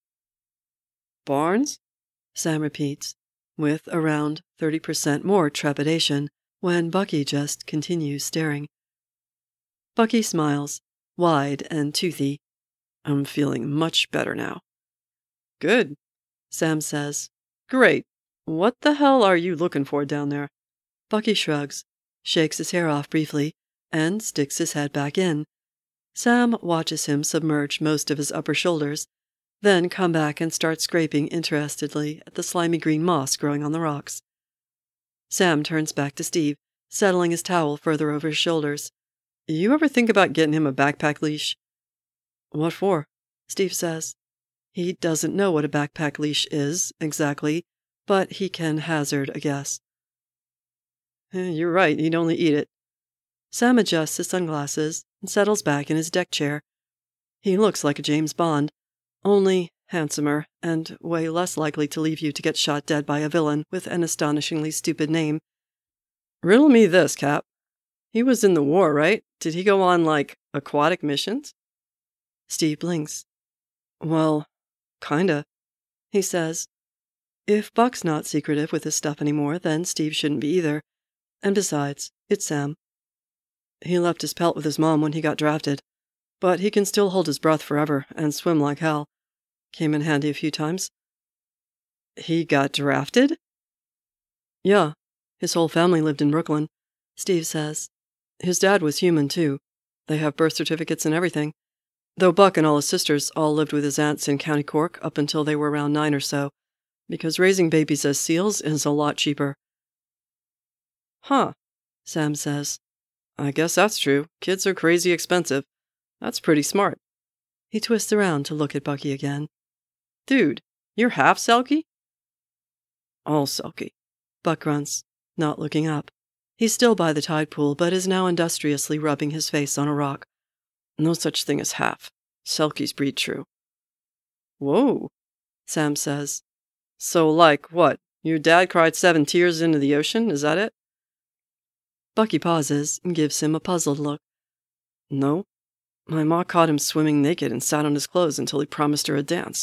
Barnes? Sam repeats, with around 30% more trepidation, when Bucky just continues staring. Bucky smiles, wide and toothy. I'm feeling much better now. Good, Sam says. Great. What the hell are you looking for down there? Bucky shrugs, shakes his hair off briefly, and sticks his head back in. Sam watches him submerge most of his upper shoulders, then come back and start scraping interestedly at the slimy green moss growing on the rocks. Sam turns back to Steve, settling his towel further over his shoulders. You ever think about getting him a backpack leash? What for? Steve says. He doesn't know what a backpack leash is, exactly, but he can hazard a guess. You're right, he'd only eat it. Sam adjusts his sunglasses and settles back in his deck chair. He looks like a James Bond, only handsomer and way less likely to leave you to get shot dead by a villain with an astonishingly stupid name. Riddle me this, Cap. He was in the war, right? Did he go on, like, aquatic missions? Steve blinks. Well, kinda, he says. If Buck's not secretive with his stuff anymore, then Steve shouldn't be either. And besides, it's Sam. He left his pelt with his mom when he got drafted, but he can still hold his breath forever and swim like hell. Came in handy a few times. He got drafted? Yeah, his whole family lived in Brooklyn, Steve says. His dad was human, too. They have birth certificates and everything. Though Buck and all his sisters all lived with his aunts in County Cork up until they were around 9 or so, because raising babies as seals is a lot cheaper. Huh, Sam says. I guess that's true. Kids are crazy expensive. That's pretty smart. He twists around to look at Bucky again. Dude, you're half Selkie? All Selkie, Buck grunts, not looking up. He's still by the tide pool, but is now industriously rubbing his face on a rock. No such thing as half. Selkies breed true. Whoa, Sam says. So, like, what? Your dad cried 7 tears into the ocean? Is that it? Bucky pauses and gives him a puzzled look. No. My ma caught him swimming naked and sat on his clothes until he promised her a dance.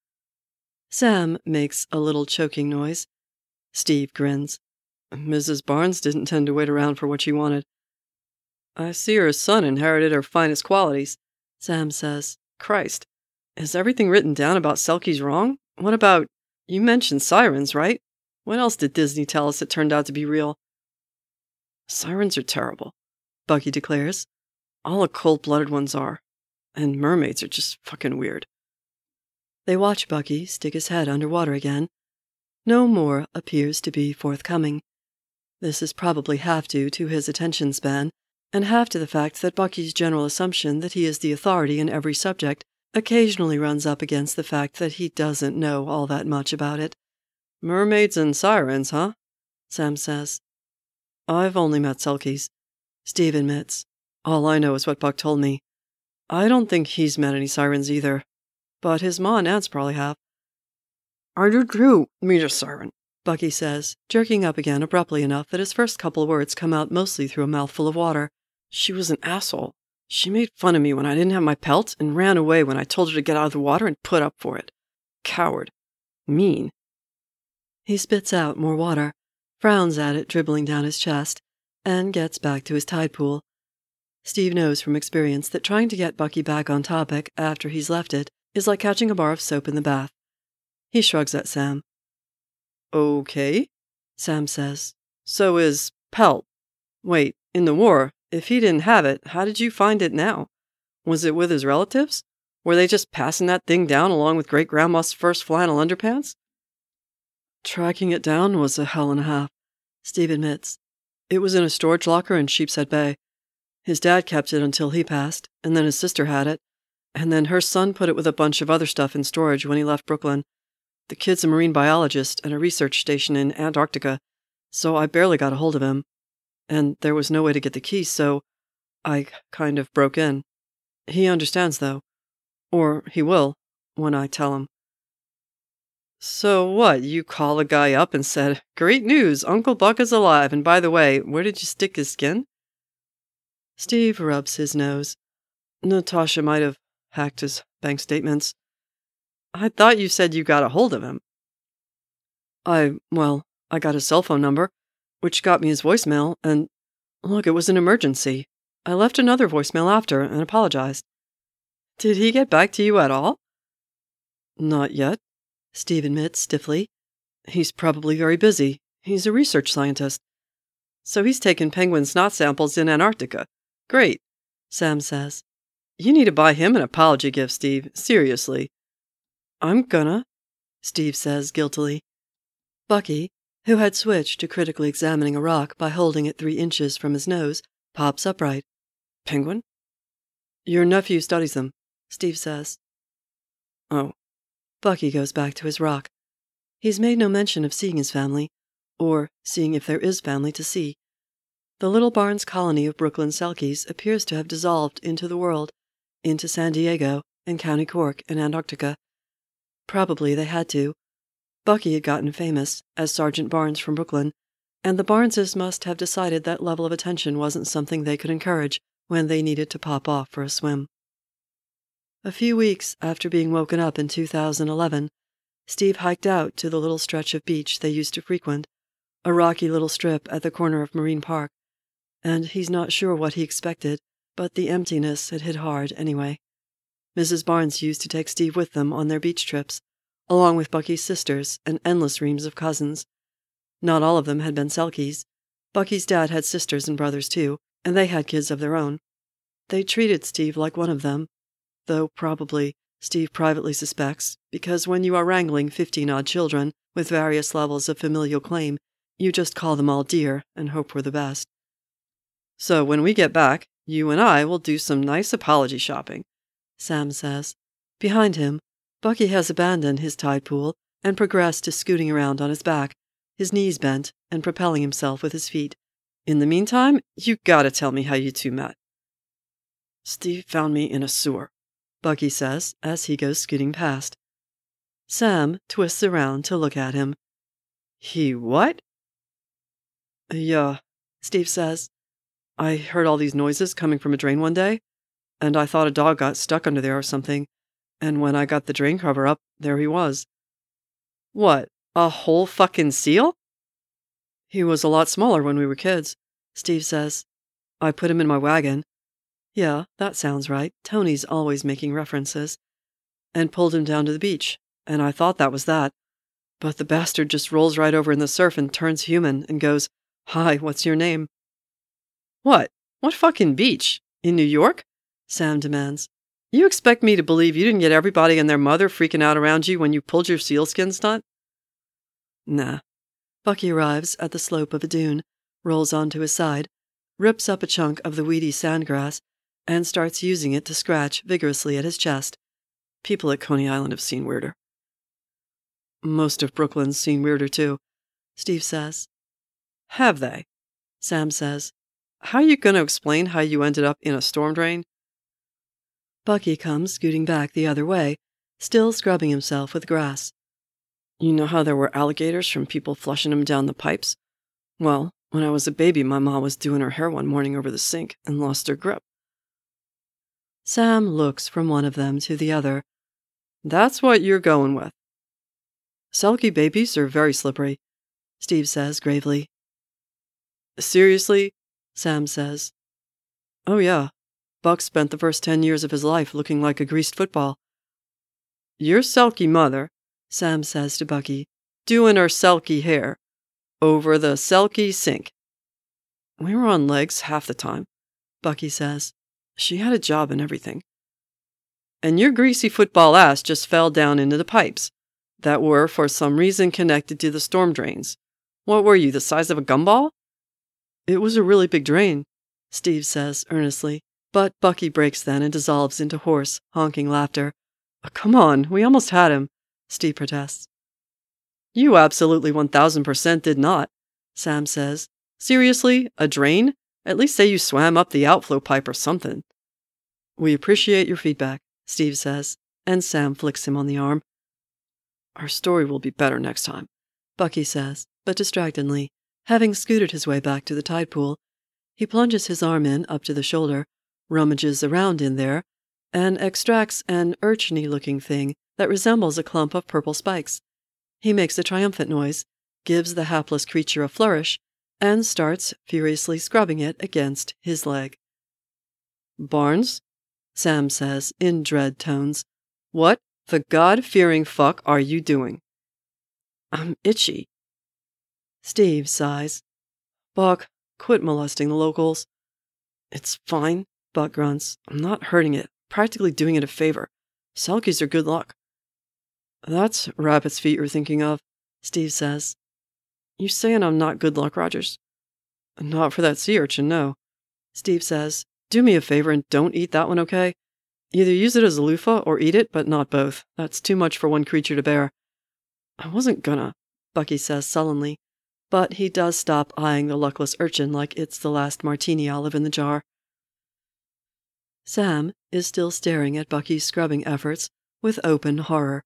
Sam makes a little choking noise. Steve grins. Mrs. Barnes didn't tend to wait around for what she wanted. I see her son inherited her finest qualities, Sam says. Christ, is everything written down about Selkies wrong? What about, you mentioned sirens, right? What else did Disney tell us that turned out to be real? Sirens are terrible, Bucky declares. All the cold-blooded ones are. And mermaids are just fucking weird. They watch Bucky stick his head underwater again. No more appears to be forthcoming. This is probably half due to his attention span, and half to the fact that Bucky's general assumption that he is the authority in every subject occasionally runs up against the fact that he doesn't know all that much about it. Mermaids and sirens, huh? Sam says. I've only met Selkies, Steve admits. All I know is what Buck told me. I don't think he's met any sirens either, but his ma and aunts probably have. I do too, meet a siren, Bucky says, jerking up again abruptly enough that his first couple words come out mostly through a mouthful of water. She was an asshole. She made fun of me when I didn't have my pelt and ran away when I told her to get out of the water and put up for it. Coward. Mean. He spits out more water, frowns at it dribbling down his chest, and gets back to his tide pool. Steve knows from experience that trying to get Bucky back on topic after he's left it is like catching a bar of soap in the bath. He shrugs at Sam. Okay, Sam says. So is pelt. Wait, in the war, if he didn't have it, how did you find it now? Was it with his relatives? Were they just passing that thing down along with great-grandma's first flannel underpants? Tracking it down was a hell and a half, Steve admits. It was in a storage locker in Sheepshead Bay. His dad kept it until he passed, and then his sister had it, and then her son put it with a bunch of other stuff in storage when he left Brooklyn. The kid's a marine biologist at a research station in Antarctica, so I barely got a hold of him. And there was no way to get the key, so I kind of broke in. He understands, though. Or he will, when I tell him. So what, you call a guy up and said, "Great news, Uncle Buck is alive, and by the way, where did you stick his skin?" Steve rubs his nose. Natasha might have hacked his bank statements. I thought you said you got a hold of him. I got his cell phone number, which got me his voicemail, and look, it was an emergency. I left another voicemail after and apologized. Did he get back to you at all? Not yet, Steve admits stiffly. He's probably very busy. He's a research scientist. So he's taken penguin snot samples in Antarctica. Great, Sam says. You need to buy him an apology gift, Steve. Seriously. I'm gonna, Steve says guiltily. Bucky, who had switched to critically examining a rock by holding it 3 inches from his nose, pops upright. Penguin? Your nephew studies them, Steve says. Oh. Bucky goes back to his rock. He's made no mention of seeing his family, or seeing if there is family to see. The little Barnes colony of Brooklyn Selkies appears to have dissolved into the world, into San Diego and County Cork and Antarctica. Probably they had to. Bucky had gotten famous as Sergeant Barnes from Brooklyn, and the Barneses must have decided that level of attention wasn't something they could encourage when they needed to pop off for a swim. A few weeks after being woken up in 2011, Steve hiked out to the little stretch of beach they used to frequent, a rocky little strip at the corner of Marine Park, and he's not sure what he expected, but the emptiness had hit hard anyway. Mrs. Barnes used to take Steve with them on their beach trips, along with Bucky's sisters and endless reams of cousins. Not all of them had been Selkies. Bucky's dad had sisters and brothers too, and they had kids of their own. They treated Steve like one of them, though probably, Steve privately suspects, because when you are wrangling 15-odd children with various levels of familial claim, you just call them all dear and hope for the best. So when we get back, you and I will do some nice apology shopping, Sam says. Behind him, Bucky has abandoned his tide pool and progressed to scooting around on his back, his knees bent and propelling himself with his feet. In the meantime, you gotta tell me how you two met. Steve found me in a sewer, Bucky says as he goes scooting past. Sam twists around to look at him. He what? Yeah, Steve says. I heard all these noises coming from a drain one day, and I thought a dog got stuck under there or something, and when I got the drain cover up, there he was. What, a whole fucking seal? He was a lot smaller when we were kids, Steve says. I put him in my wagon. Yeah, that sounds right. Tony's always making references. And pulled him down to the beach, and I thought that was that. But the bastard just rolls right over in the surf and turns human and goes, "Hi, what's your name?" What? What fucking beach? In New York? Sam demands. You expect me to believe you didn't get everybody and their mother freaking out around you when you pulled your sealskin stunt? Nah. Bucky arrives at the slope of a dune, rolls onto his side, rips up a chunk of the weedy sandgrass, and starts using it to scratch vigorously at his chest. People at Coney Island have seen weirder. Most of Brooklyn's seen weirder too, Steve says. Have they? Sam says. How are you going to explain how you ended up in a storm drain? Bucky comes scooting back the other way, still scrubbing himself with grass. You know how there were alligators from people flushing them down the pipes? Well, when I was a baby, my mom was doing her hair one morning over the sink and lost her grip. Sam looks from one of them to the other. That's what you're going with. Selkie babies are very slippery, Steve says gravely. Seriously? Sam says. Oh yeah. Buck spent the first 10 years of his life looking like a greased football. Your Selkie mother, Sam says to Bucky, doing her Selkie hair. Over the Selkie sink. We were on legs half the time, Bucky says. She had a job and everything. And your greasy football ass just fell down into the pipes that were, for some reason, connected to the storm drains. What were you, the size of a gumball? It was a really big drain, Steve says earnestly, but Bucky breaks then and dissolves into hoarse, honking laughter. Come on, we almost had him, Steve protests. You absolutely 1000% did not, Sam says. Seriously, a drain? At least say you swam up the outflow pipe or something. We appreciate your feedback, Steve says, and Sam flicks him on the arm. Our story will be better next time, Bucky says, but distractedly. Having scooted his way back to the tide pool, he plunges his arm in up to the shoulder, rummages around in there, and extracts an urchiny-looking thing that resembles a clump of purple spikes. He makes a triumphant noise, gives the hapless creature a flourish, and starts furiously scrubbing it against his leg. Barnes, Sam says in dread tones, what the God-fearing fuck are you doing? I'm itchy. Steve sighs. Buck, quit molesting the locals. It's fine, Buck grunts. I'm not hurting it, practically doing it a favor. Selkies are good luck. That's rabbit's feet you're thinking of, Steve says. You saying I'm not good luck, Rogers? Not for that sea urchin, no. Steve says, do me a favor and don't eat that one, okay? Either use it as a loofah or eat it, but not both. That's too much for one creature to bear. I wasn't gonna, Bucky says sullenly, but he does stop eyeing the luckless urchin like it's the last martini olive in the jar. Sam is still staring at Bucky's scrubbing efforts with open horror.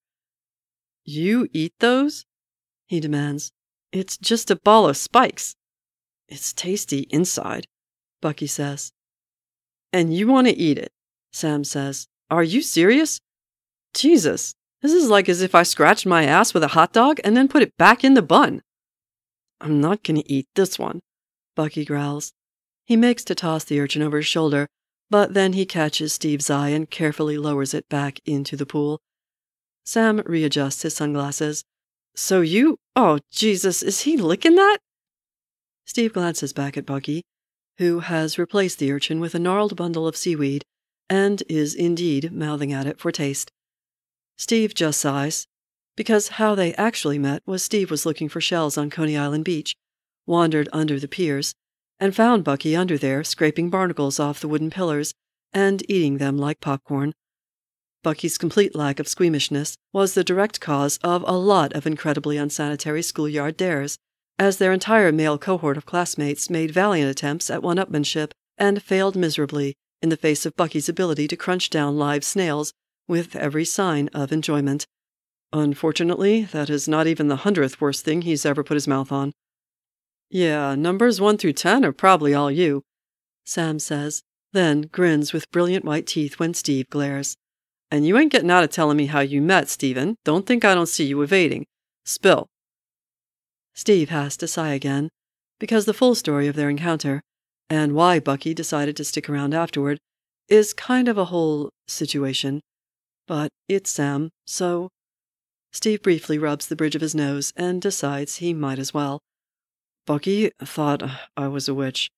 You eat those? He demands. It's just a ball of spikes. It's tasty inside, Bucky says. And you want to eat it, Sam says. Are you serious? Jesus, this is like as if I scratched my ass with a hot dog and then put it back in the bun. I'm not going to eat this one, Bucky growls. He makes to toss the urchin over his shoulder, but then he catches Steve's eye and carefully lowers it back into the pool. Sam readjusts his sunglasses. So you... Oh, Jesus, is he licking that? Steve glances back at Bucky, who has replaced the urchin with a gnarled bundle of seaweed and is indeed mouthing at it for taste. Steve just sighs, because how they actually met was Steve was looking for shells on Coney Island Beach, wandered under the piers, and found Bucky under there scraping barnacles off the wooden pillars and eating them like popcorn. Bucky's complete lack of squeamishness was the direct cause of a lot of incredibly unsanitary schoolyard dares, as their entire male cohort of classmates made valiant attempts at one-upmanship and failed miserably in the face of Bucky's ability to crunch down live snails with every sign of enjoyment. Unfortunately, that is not even the 100th worst thing he's ever put his mouth on. Yeah, numbers 1 through 10 are probably all you, Sam says, then grins with brilliant white teeth when Steve glares. And you ain't getting out of telling me how you met, Stephen. Don't think I don't see you evading. Spill. Steve has to sigh again, because the full story of their encounter, and why Bucky decided to stick around afterward, is kind of a whole situation. But it's Sam, so... Steve briefly rubs the bridge of his nose and decides he might as well. Bucky thought I was a witch.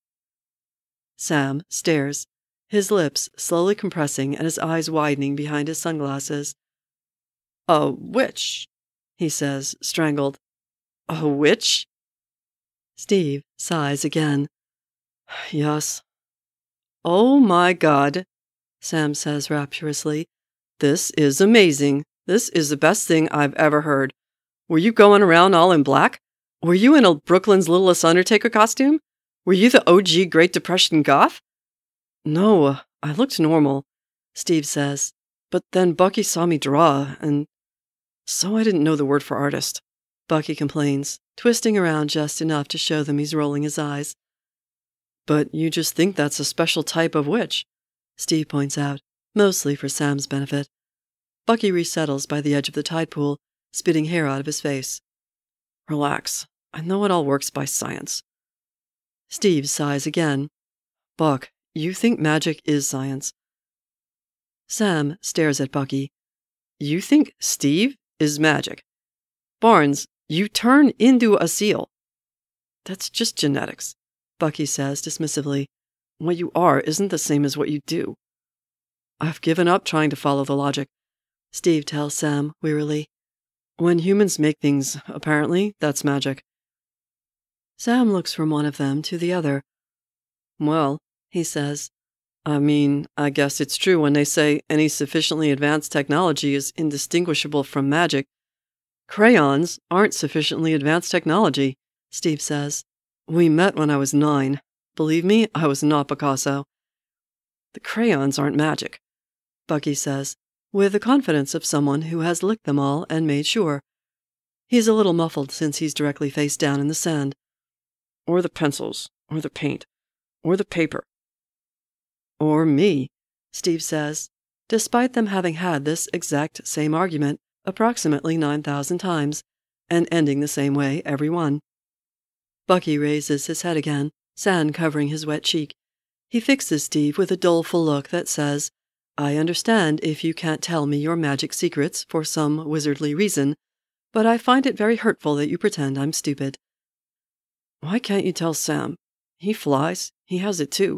Sam stares, his lips slowly compressing and his eyes widening behind his sunglasses. A witch, he says, strangled. A witch? Steve sighs again. Yes. Oh my God, Sam says rapturously. This is amazing. This is the best thing I've ever heard. Were you going around all in black? Were you in a Brooklyn's Littlest Undertaker costume? Were you the OG Great Depression goth? No, I looked normal, Steve says. But then Bucky saw me draw, and so I didn't know the word for artist. Bucky complains, twisting around just enough to show them he's rolling his eyes. But you just think that's a special type of witch, Steve points out, mostly for Sam's benefit. Bucky resettles by the edge of the tide pool, spitting hair out of his face. Relax. I know it all works by science. Steve sighs again. Buck, you think magic is science. Sam stares at Bucky. You think Steve is magic? Barnes, you turn into a seal. That's just genetics, Bucky says dismissively. What you are isn't the same as what you do. I've given up trying to follow the logic, Steve tells Sam wearily. When humans make things, apparently, that's magic. Sam looks from one of them to the other. Well, he says, I guess it's true when they say any sufficiently advanced technology is indistinguishable from magic. Crayons aren't sufficiently advanced technology, Steve says. We met when I was 9. Believe me, I was not Picasso. The crayons aren't magic, Bucky says, with the confidence of someone who has licked them all and made sure. He's a little muffled since he's directly face down in the sand. Or the pencils, or the paint, or the paper. Or me, Steve says, despite them having had this exact same argument approximately 9,000 times, and ending the same way every one. Bucky raises his head again, sand covering his wet cheek. He fixes Steve with a doleful look that says, I understand if you can't tell me your magic secrets for some wizardly reason, but I find it very hurtful that you pretend I'm stupid. Why can't you tell Sam? He flies. He has it too.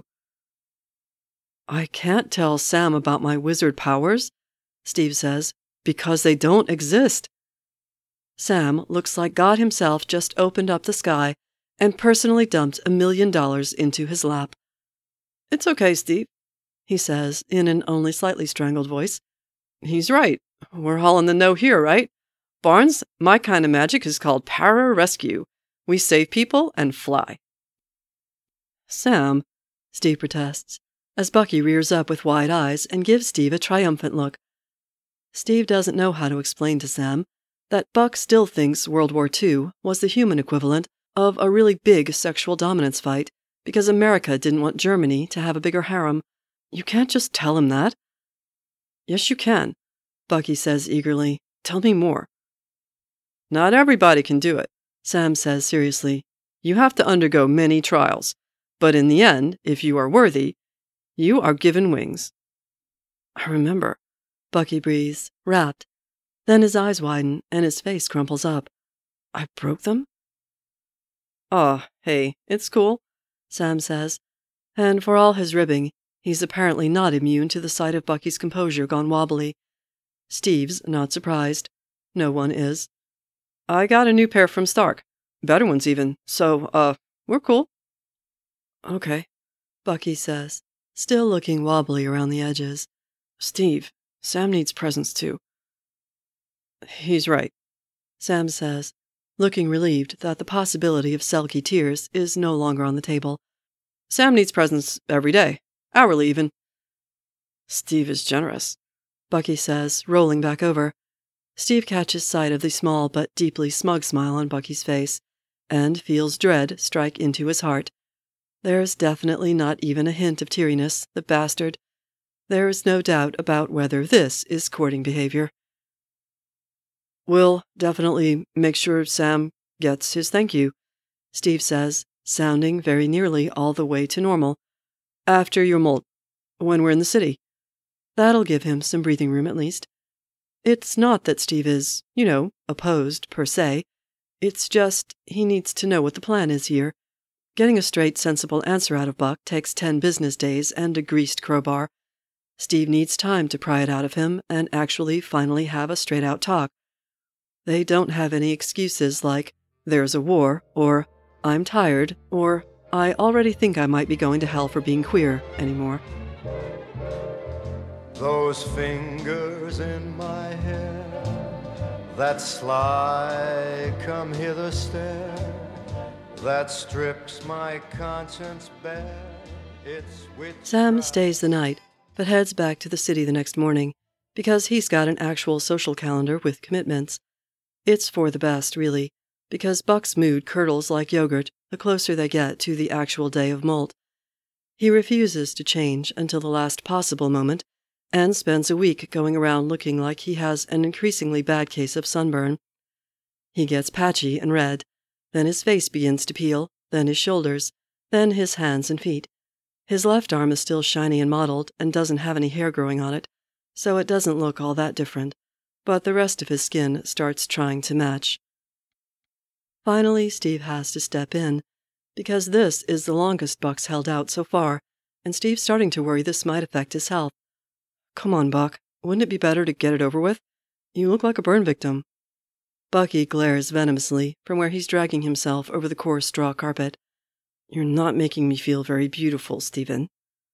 I can't tell Sam about my wizard powers, Steve says, because they don't exist. Sam looks like God himself just opened up the sky and personally dumped $1 million into his lap. It's okay, Steve, he says in an only slightly strangled voice. He's right. We're all in the know here, right? Barnes, my kind of magic is called para-rescue. We save people and fly. Sam, Steve protests, as Bucky rears up with wide eyes and gives Steve a triumphant look. Steve doesn't know how to explain to Sam that Buck still thinks World War II was the human equivalent of a really big sexual dominance fight because America didn't want Germany to have a bigger harem. You can't just tell him that. Yes, you can, Bucky says eagerly. Tell me more. Not everybody can do it, Sam says seriously. You have to undergo many trials, but in the end, if you are worthy, you are given wings. I remember, Bucky breathes, rapt. Then his eyes widen and his face crumples up. I broke them? Hey, it's cool, Sam says, and for all his ribbing, he's apparently not immune to the sight of Bucky's composure gone wobbly. Steve's not surprised. No one is. I got a new pair from Stark. Better ones even, so, we're cool. Okay, Bucky says, still looking wobbly around the edges. Steve, Sam needs presents too. He's right, Sam says, looking relieved that the possibility of Selkie tears is no longer on the table. Sam needs presents every day, hourly even. Steve is generous, Bucky says, rolling back over. Steve catches sight of the small but deeply smug smile on Bucky's face, and feels dread strike into his heart. There's definitely not even a hint of teariness, the bastard. There is no doubt about whether this is courting behavior. We'll definitely make sure Sam gets his thank you, Steve says, sounding very nearly all the way to normal. After your molt, when we're in the city. That'll give him some breathing room at least. It's not that Steve is, opposed per se. It's just he needs to know what the plan is here. Getting a straight, sensible answer out of Buck takes 10 business days and a greased crowbar. Steve needs time to pry it out of him and actually finally have a straight-out talk. They don't have any excuses like, there's a war, or I'm tired, or I already think I might be going to hell for being queer anymore. Those fingers in my hair, that sly come hither stare, that strips my conscience bare. Sam stays the night, but heads back to the city the next morning, because he's got an actual social calendar with commitments. It's for the best, really, because Buck's mood curdles like yogurt the closer they get to the actual day of molt. He refuses to change until the last possible moment, and spends a week going around looking like he has an increasingly bad case of sunburn. He gets patchy and red, then his face begins to peel, then his shoulders, then his hands and feet. His left arm is still shiny and mottled and doesn't have any hair growing on it, so it doesn't look all that different, but the rest of his skin starts trying to match. Finally, Steve has to step in, because this is the longest Buck's held out so far, and Steve's starting to worry this might affect his health. Come on, Buck. Wouldn't it be better to get it over with? You look like a burn victim. Bucky glares venomously from where he's dragging himself over the coarse straw carpet. You're not making me feel very beautiful, Stephen.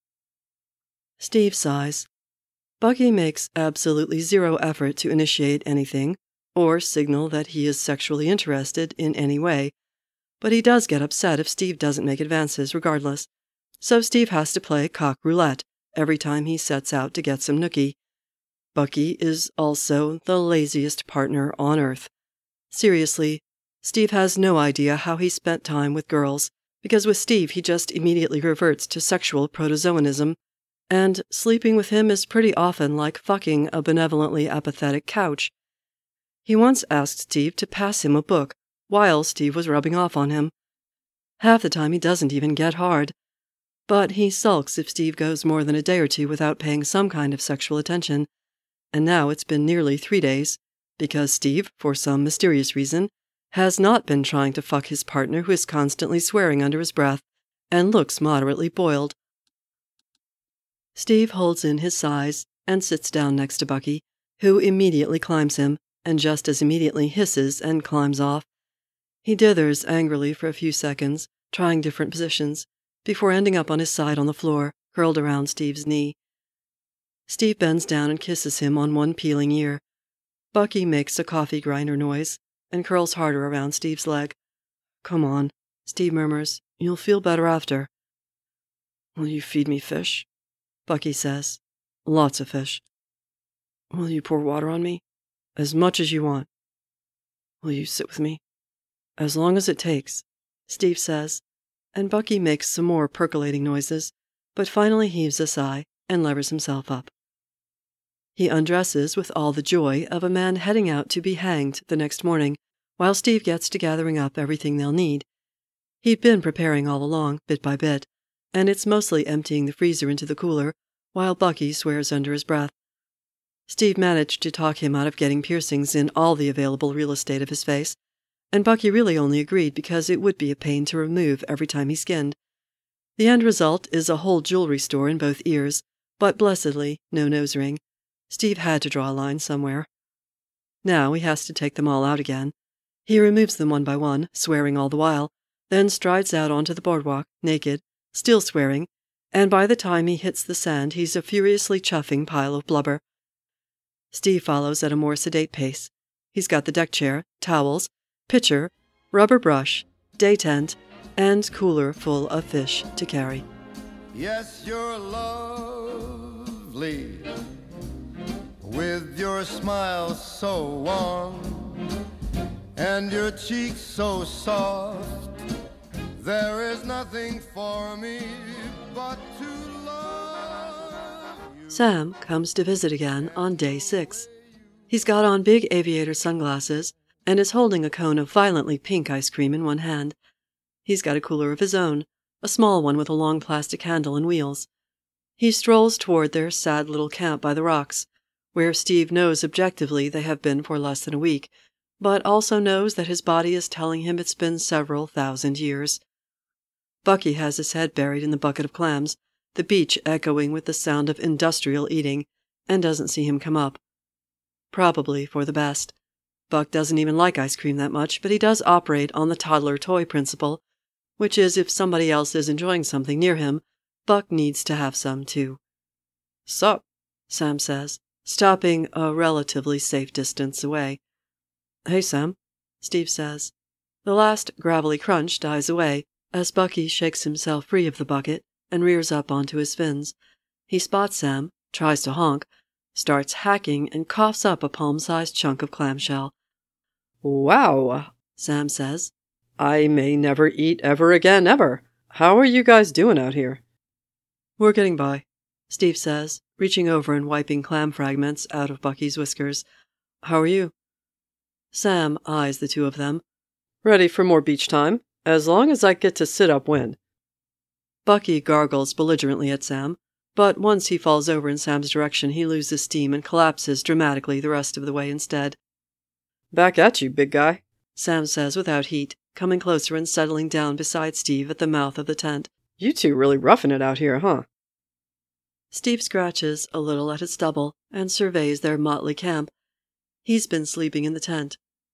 Steve sighs. Bucky makes absolutely zero effort to initiate anything or signal that he is sexually interested in any way, but he does get upset if Steve doesn't make advances regardless. So Steve has to play cock roulette every time he sets out to get some nookie. Bucky is also the laziest partner on earth. Seriously, Steve has no idea how he spent time with girls, because with Steve he just immediately reverts to sexual protozoanism, and sleeping with him is pretty often like fucking a benevolently apathetic couch. He once asked Steve to pass him a book while Steve was rubbing off on him. Half the time he doesn't even get hard, but he sulks if Steve goes more than a day or two without paying some kind of sexual attention, and now it's been nearly 3 days, because Steve, for some mysterious reason, has not been trying to fuck his partner who is constantly swearing under his breath and looks moderately boiled. Steve holds in his sighs and sits down next to Bucky, who immediately climbs him, and just as immediately hisses and climbs off. He dithers angrily for a few seconds, trying different positions, before ending up on his side on the floor, curled around Steve's knee. Steve bends down and kisses him on one peeling ear. Bucky makes a coffee grinder noise and curls harder around Steve's leg. Come on, Steve murmurs. You'll feel better after. Will you feed me fish? Bucky says. Lots of fish. Will you pour water on me? As much as you want. Will you sit with me? As long as it takes, Steve says, and Bucky makes some more percolating noises, but finally heaves a sigh and levers himself up. He undresses with all the joy of a man heading out to be hanged the next morning, while Steve gets to gathering up everything they'll need. He'd been preparing all along, bit by bit, and it's mostly emptying the freezer into the cooler, while Bucky swears under his breath. Steve managed to talk him out of getting piercings in all the available real estate of his face, and Bucky really only agreed because it would be a pain to remove every time he skinned. The end result is a whole jewelry store in both ears, but blessedly no nose ring. Steve had to draw a line somewhere. Now he has to take them all out again. He removes them one by one, swearing all the while, then strides out onto the boardwalk, naked, still swearing, and by the time he hits the sand he's a furiously chuffing pile of blubber. Steve follows at a more sedate pace. He's got the deck chair, towels, pitcher, rubber brush, day tent, and cooler full of fish to carry. Yes, you're lovely, with your smile so warm, and your cheeks so soft. There is nothing for me but to love you. Sam comes to visit again on day 6. He's got on big aviator sunglasses and is holding a cone of violently pink ice cream in one hand. He's got a cooler of his own, a small one with a long plastic handle and wheels. He strolls toward their sad little camp by the rocks, where Steve knows objectively they have been for less than a week, but also knows that his body is telling him it's been several thousand years. Bucky has his head buried in the bucket of clams, the beach echoing with the sound of industrial eating, and doesn't see him come up. Probably for the best. Buck doesn't even like ice cream that much, but he does operate on the toddler toy principle, which is if somebody else is enjoying something near him, Buck needs to have some too. Sup, Sam says, stopping a relatively safe distance away. Hey, Sam, Steve says. The last gravelly crunch dies away as Bucky shakes himself free of the bucket and rears up onto his fins. He spots Sam, tries to honk, starts hacking, and coughs up a palm-sized chunk of clamshell. Wow, Sam says. I may never eat ever again, ever. How are you guys doing out here? We're getting by, Steve says, reaching over and wiping clam fragments out of Bucky's whiskers. How are you? Sam eyes the two of them. Ready for more beach time, as long as I get to sit upwind. Bucky gargles belligerently at Sam, but once he falls over in Sam's direction he loses steam and collapses dramatically the rest of the way instead. Back at you, big guy, Sam says without heat, coming closer and settling down beside Steve at the mouth of the tent. You two really roughing it out here, huh? Steve scratches a little at his stubble and surveys their motley camp. He's been sleeping in the tent,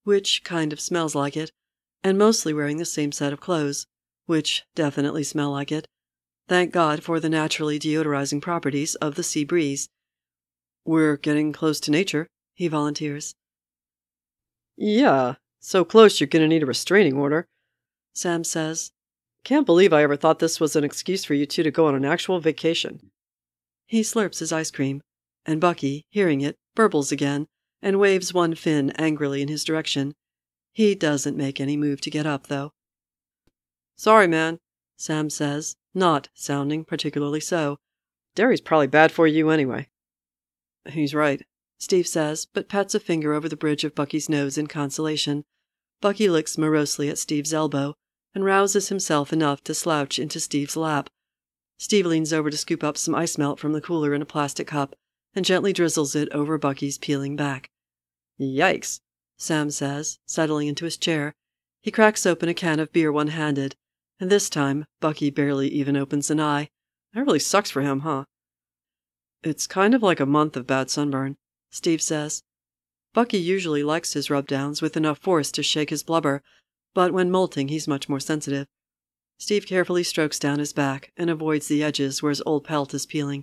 which kind of smells like it, and mostly wearing the same set of clothes, which definitely smell like it. Thank God for the naturally deodorizing properties of the sea breeze. "We're getting close to nature," he volunteers. "Yeah, so close you're gonna need a restraining order," Sam says. "Can't believe I ever thought this was an excuse for you two to go on an actual vacation." He slurps his ice cream, and Bucky, hearing it, burbles again and waves one fin angrily in his direction. He doesn't make any move to get up, though. "Sorry, man," Sam says, not sounding particularly so. "Dairy's probably bad for you anyway." "He's right," Steve says, but pats a finger over the bridge of Bucky's nose in consolation. Bucky looks morosely at Steve's elbow and rouses himself enough to slouch into Steve's lap. Steve leans over to scoop up some ice melt from the cooler in a plastic cup and gently drizzles it over Bucky's peeling back. "Yikes," Sam says, settling into his chair. He cracks open a can of beer one-handed, and this time Bucky barely even opens an eye. That really sucks for him, huh? "It's kind of like a month of bad sunburn," Steve says. Bucky usually likes his rub-downs with enough force to shake his blubber, but when molting he's much more sensitive. Steve carefully strokes down his back and avoids the edges where his old pelt is peeling.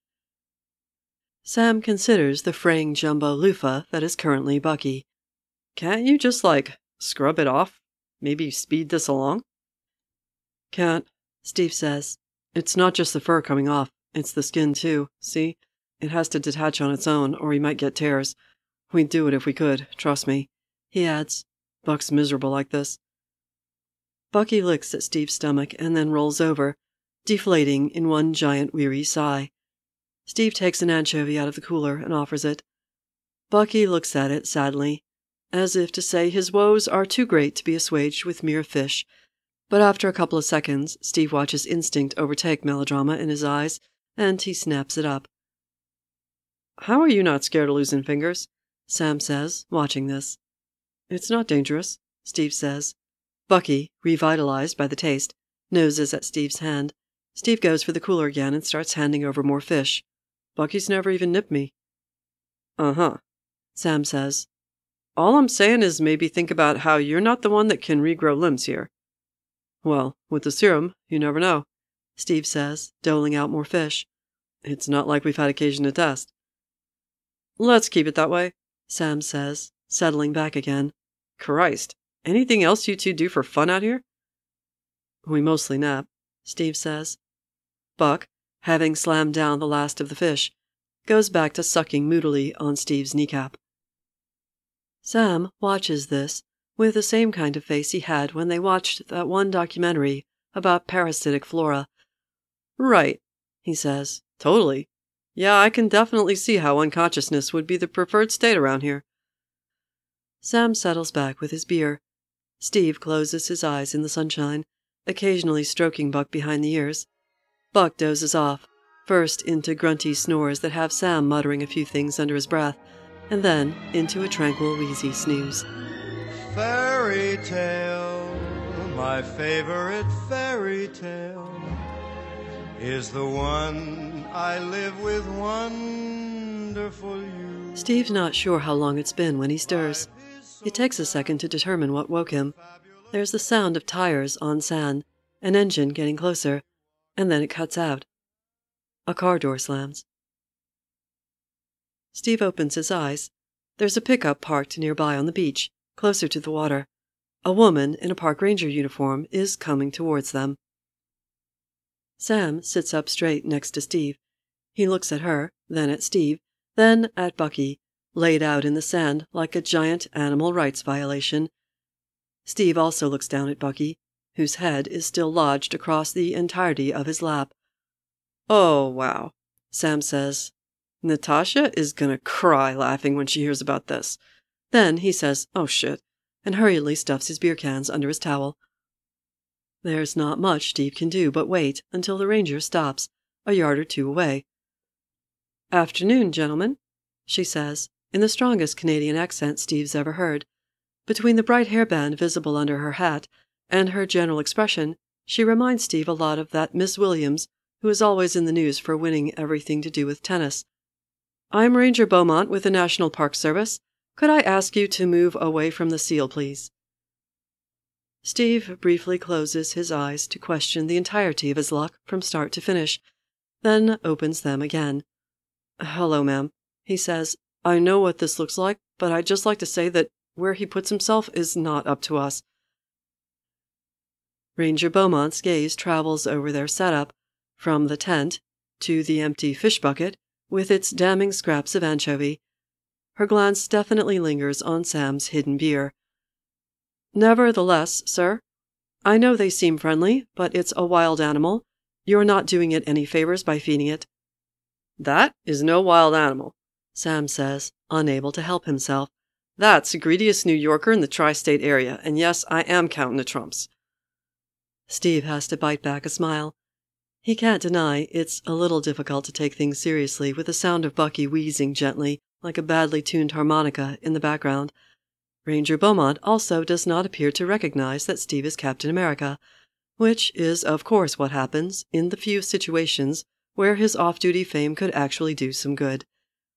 Sam considers the fraying jumbo loofah that is currently Bucky. "Can't you just, scrub it off? Maybe speed this along?" "Can't," Steve says. "It's not just the fur coming off, it's the skin too, see? It has to detach on its own, or we might get tears. We'd do it if we could, trust me," he adds. "Buck's miserable like this." Bucky licks at Steve's stomach and then rolls over, deflating in one giant weary sigh. Steve takes an anchovy out of the cooler and offers it. Bucky looks at it sadly, as if to say his woes are too great to be assuaged with mere fish, but after a couple of seconds, Steve watches instinct overtake melodrama in his eyes, and he snaps it up. "How are you not scared of losing fingers?" Sam says, watching this. "It's not dangerous," Steve says. Bucky, revitalized by the taste, noses at Steve's hand. Steve goes for the cooler again and starts handing over more fish. "Bucky's never even nipped me." "Uh-huh," Sam says. "All I'm saying is maybe think about how you're not the one that can regrow limbs here." "Well, with the serum, you never know," Steve says, doling out more fish. "It's not like we've had occasion to test." "Let's keep it that way," Sam says, settling back again. "Christ, anything else you two do for fun out here?" "We mostly nap," Steve says. Buck, having slammed down the last of the fish, goes back to sucking moodily on Steve's kneecap. Sam watches this with the same kind of face he had when they watched that one documentary about parasitic flora. "Right," he says. "Totally. Yeah, I can definitely see how unconsciousness would be the preferred state around here." Sam settles back with his beer. Steve closes his eyes in the sunshine, occasionally stroking Buck behind the ears. Buck dozes off, first into grunty snores that have Sam muttering a few things under his breath, and then into a tranquil, wheezy snooze. Fairy tale, my favorite fairy tale, is the one I live with, wonderful you. Steve's not sure how long it's been when he stirs. It takes a second to determine what woke him. There's the sound of tires on sand, an engine getting closer, and then it cuts out. A car door slams. Steve opens his eyes. There's a pickup parked nearby on the beach, closer to the water. A woman in a park ranger uniform is coming towards them. Sam sits up straight next to Steve. He looks at her, then at Steve, then at Bucky, laid out in the sand like a giant animal rights violation. Steve also looks down at Bucky, whose head is still lodged across the entirety of his lap. "Oh, wow," Sam says. "Natasha is gonna cry laughing when she hears about this." Then he says, "Oh shit," and hurriedly stuffs his beer cans under his towel. There's not much Steve can do but wait until the ranger stops, a yard or two away. "Afternoon, gentlemen," she says, in the strongest Canadian accent Steve's ever heard. Between the bright hairband visible under her hat and her general expression, she reminds Steve a lot of that Miss Williams who is always in the news for winning everything to do with tennis. "I'm Ranger Beaumont with the National Park Service. Could I ask you to move away from the seal, please?" Steve briefly closes his eyes to question the entirety of his luck from start to finish, then opens them again. "Hello, ma'am," he says. "I know what this looks like, but I'd just like to say that where he puts himself is not up to us." Ranger Beaumont's gaze travels over their setup, from the tent to the empty fish bucket with its damning scraps of anchovy. Her glance definitely lingers on Sam's hidden beer. "Nevertheless, sir, I know they seem friendly, but it's a wild animal. You're not doing it any favors by feeding it." "That is no wild animal," Sam says, unable to help himself. "That's the greediest New Yorker in the tri-state area, and yes, I am counting the trumps." Steve has to bite back a smile. He can't deny it's a little difficult to take things seriously with the sound of Bucky wheezing gently like a badly tuned harmonica in the background. Ranger Beaumont also does not appear to recognize that Steve is Captain America, which is of course what happens in the few situations where his off-duty fame could actually do some good.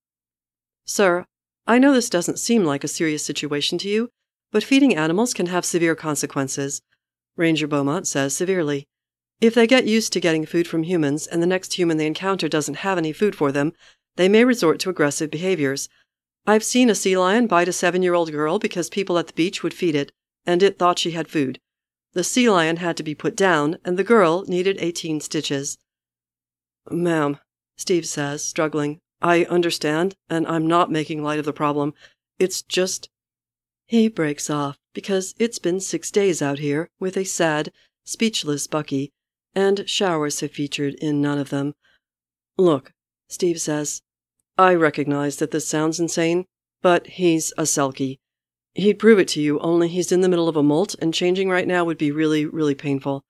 "Sir, I know this doesn't seem like a serious situation to you, but feeding animals can have severe consequences," Ranger Beaumont says severely. "If they get used to getting food from humans and the next human they encounter doesn't have any food for them, they may resort to aggressive behaviors. I've seen a sea lion bite a 7-year-old girl because people at the beach would feed it, and it thought she had food. The sea lion had to be put down, and the girl needed 18 stitches. "Ma'am," Steve says, struggling, "I understand, and I'm not making light of the problem. It's just—" He breaks off because it's been 6 days out here with a sad, speechless Bucky, and showers have featured in none of them. "Look," Steve says, "I recognize that this sounds insane, but he's a Selkie. He'd prove it to you, only he's in the middle of a molt, and changing right now would be really, really painful."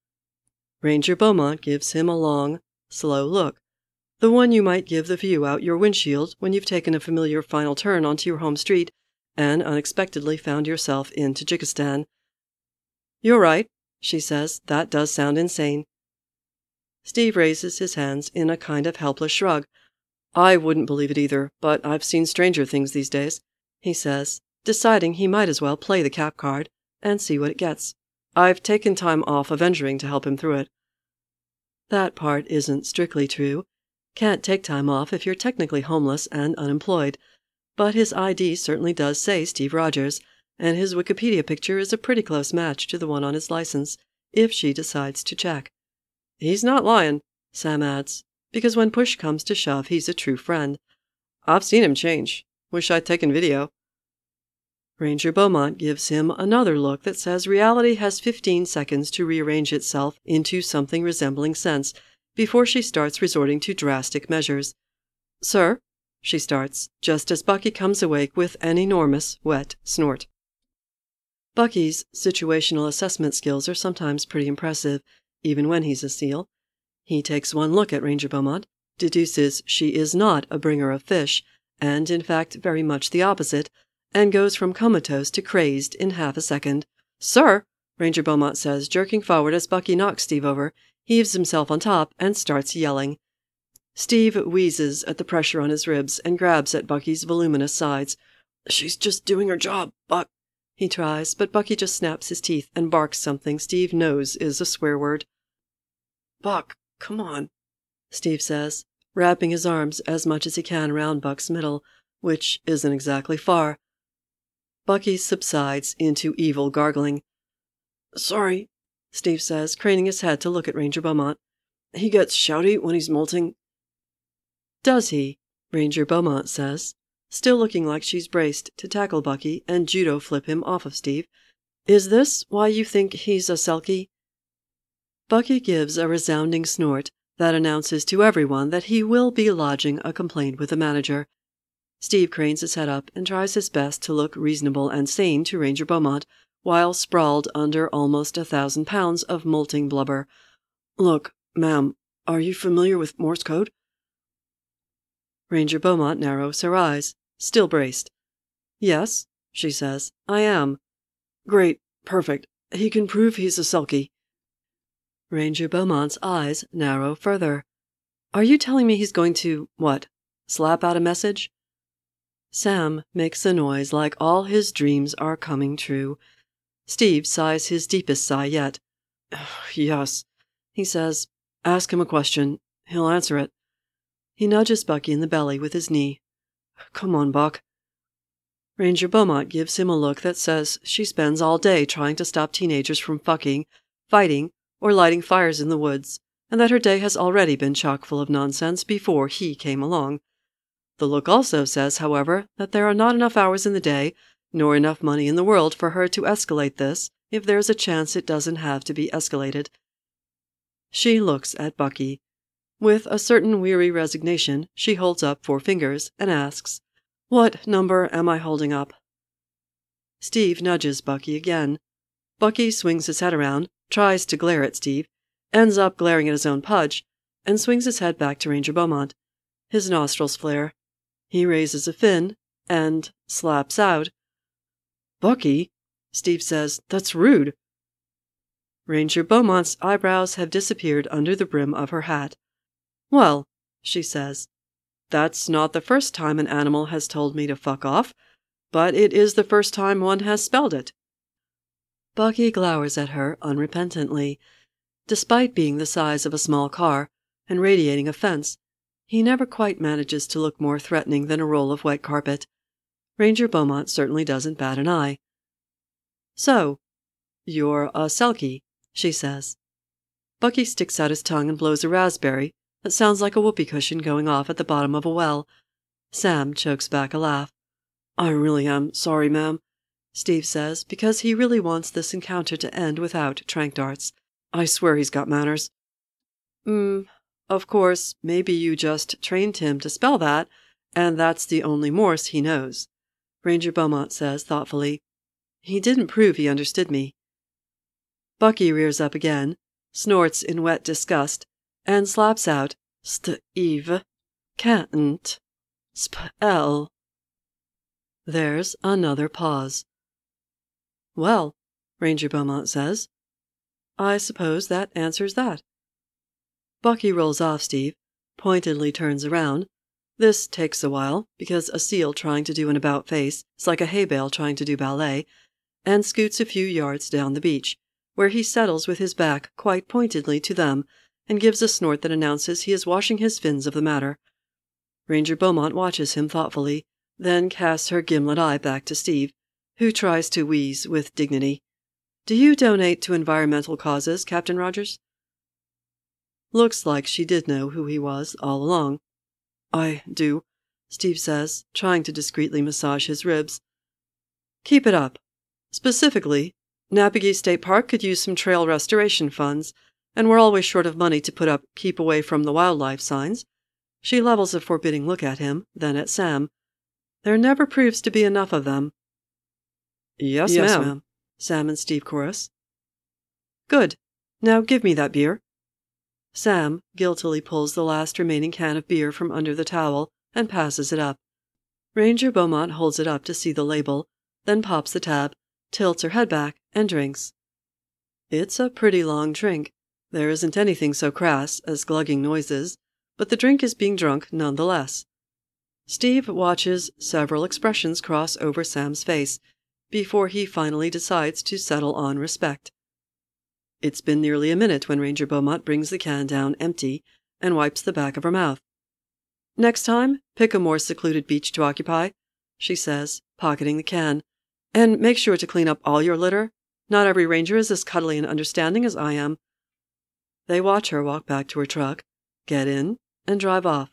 Ranger Beaumont gives him a long, slow look, the one you might give the view out your windshield when you've taken a familiar final turn onto your home street and unexpectedly found yourself in Tajikistan. "You're right," she says, "that does sound insane." Steve raises his hands in a kind of helpless shrug. "I wouldn't believe it either, but I've seen stranger things these days," he says, deciding he might as well play the cap card and see what it gets. "I've taken time off avenging to help him through it." That part isn't strictly true. Can't take time off if you're technically homeless and unemployed. But his ID certainly does say Steve Rogers, and his Wikipedia picture is a pretty close match to the one on his license, if she decides to check. "He's not lying," Sam adds, "because when push comes to shove, he's a true friend. I've seen him change. Wish I'd taken video." Ranger Beaumont gives him another look that says reality has 15 seconds to rearrange itself into something resembling sense before she starts resorting to drastic measures. "Sir," she starts, just as Bucky comes awake with an enormous, wet snort. Bucky's situational assessment skills are sometimes pretty impressive, even when he's a SEAL. He takes one look at Ranger Beaumont, deduces she is not a bringer of fish, and in fact very much the opposite, and goes from comatose to crazed in half a second. "Sir," Ranger Beaumont says, jerking forward as Bucky knocks Steve over, heaves himself on top, and starts yelling. Steve wheezes at the pressure on his ribs and grabs at Bucky's voluminous sides. "She's just doing her job, Buck," he tries, but Bucky just snaps his teeth and barks something Steve knows is a swear word. "Buck, come on," Steve says, wrapping his arms as much as he can around Buck's middle, which isn't exactly far. Bucky subsides into evil gargling. "Sorry," Steve says, craning his head to look at Ranger Beaumont. "He gets shouty when he's molting." "Does he?" Ranger Beaumont says, still looking like she's braced to tackle Bucky and judo flip him off of Steve. "Is this why you think he's a Selkie?" Bucky gives a resounding snort that announces to everyone that he will be lodging a complaint with the manager. Steve cranes his head up and tries his best to look reasonable and sane to Ranger Beaumont, while sprawled under almost 1,000 pounds of molting blubber. "Look, ma'am, are you familiar with Morse code?" Ranger Beaumont narrows her eyes, still braced. "Yes," she says, "I am." "Great. Perfect. He can prove he's a Selkie." Ranger Beaumont's eyes narrow further. "Are you telling me he's going to, what, slap out a message?" Sam makes a noise like all his dreams are coming true. Steve sighs his deepest sigh yet. Yes, he says. Ask him a question. He'll answer it. He nudges Bucky in the belly with his knee. Come on, Buck. Ranger Beaumont gives him a look that says she spends all day trying to stop teenagers from fucking, fighting, or lighting fires in the woods, and that her day has already been chock full of nonsense before he came along. The look also says, however, that there are not enough hours in the day, nor enough money in the world for her to escalate this if there's a chance it doesn't have to be escalated. She looks at Bucky. With a certain weary resignation, she holds up 4 fingers and asks, What number am I holding up? Steve nudges Bucky again. Bucky swings his head around, tries to glare at Steve, ends up glaring at his own pudge, and swings his head back to Ranger Beaumont. His nostrils flare. He raises a fin and slaps out. Bucky, Steve says, that's rude. Ranger Beaumont's eyebrows have disappeared under the brim of her hat. Well, she says, that's not the first time an animal has told me to fuck off, but it is the first time one has spelled it. Bucky glowers at her unrepentantly. Despite being the size of a small car and radiating a fence, he never quite manages to look more threatening than a roll of white carpet. Ranger Beaumont certainly doesn't bat an eye. So, you're a Selkie, she says. Bucky sticks out his tongue and blows a raspberry that sounds like a whoopee cushion going off at the bottom of a well. Sam chokes back a laugh. I really am sorry, ma'am, Steve says, because he really wants this encounter to end without trank darts. I swear he's got manners. Of course, maybe you just trained him to spell that, and that's the only Morse he knows, Ranger Beaumont says thoughtfully. He didn't prove he understood me. Bucky rears up again, snorts in wet disgust, and slaps out, Steve can't spell. There's another pause. Well, Ranger Beaumont says, I suppose that answers that. Bucky rolls off Steve, pointedly turns around. This takes a while, because a seal trying to do an about-face is like a hay bale trying to do ballet, and scoots a few yards down the beach, where he settles with his back quite pointedly to them and gives a snort that announces he is washing his fins of the matter. Ranger Beaumont watches him thoughtfully, then casts her gimlet eye back to Steve, who tries to wheeze with dignity. Do you donate to environmental causes, Captain Rogers? Looks like she did know who he was all along. I do, Steve says, trying to discreetly massage his ribs. Keep it up. Specifically, Napeague State Park could use some trail restoration funds, and we're always short of money to put up keep away from the wildlife signs. She levels a forbidding look at him, then at Sam. There never proves to be enough of them. Yes, ma'am, Sam and Steve chorus. Good. Now give me that beer. Sam guiltily pulls the last remaining can of beer from under the towel and passes it up. Ranger Beaumont holds it up to see the label, then pops the tab, tilts her head back, and drinks. It's a pretty long drink. There isn't anything so crass as glugging noises, but the drink is being drunk nonetheless. Steve watches several expressions cross over Sam's face before he finally decides to settle on respect. It's been nearly a minute when Ranger Beaumont brings the can down empty and wipes the back of her mouth. Next time, pick a more secluded beach to occupy, she says, pocketing the can, and make sure to clean up all your litter. Not every ranger is as cuddly and understanding as I am. They watch her walk back to her truck, get in, and drive off.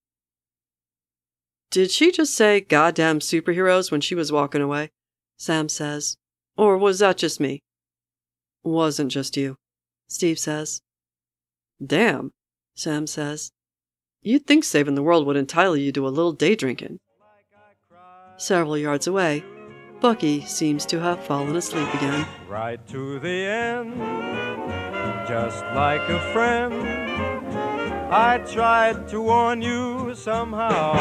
Did she just say goddamn superheroes when she was walking away? Sam says. Or was that just me? Wasn't just you, Steve says. Damn, Sam says. You'd think saving the world would entitle you to a little day drinking. Several yards away, Bucky seems to have fallen asleep again. Right to the end, just like a friend. I tried to warn you somehow.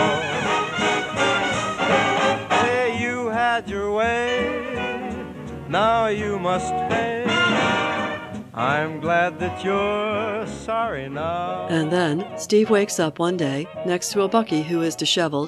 Hey, you had your way, now you must pay. I'm glad that you're sorry now. And then Steve wakes up one day next to a Bucky who is disheveled,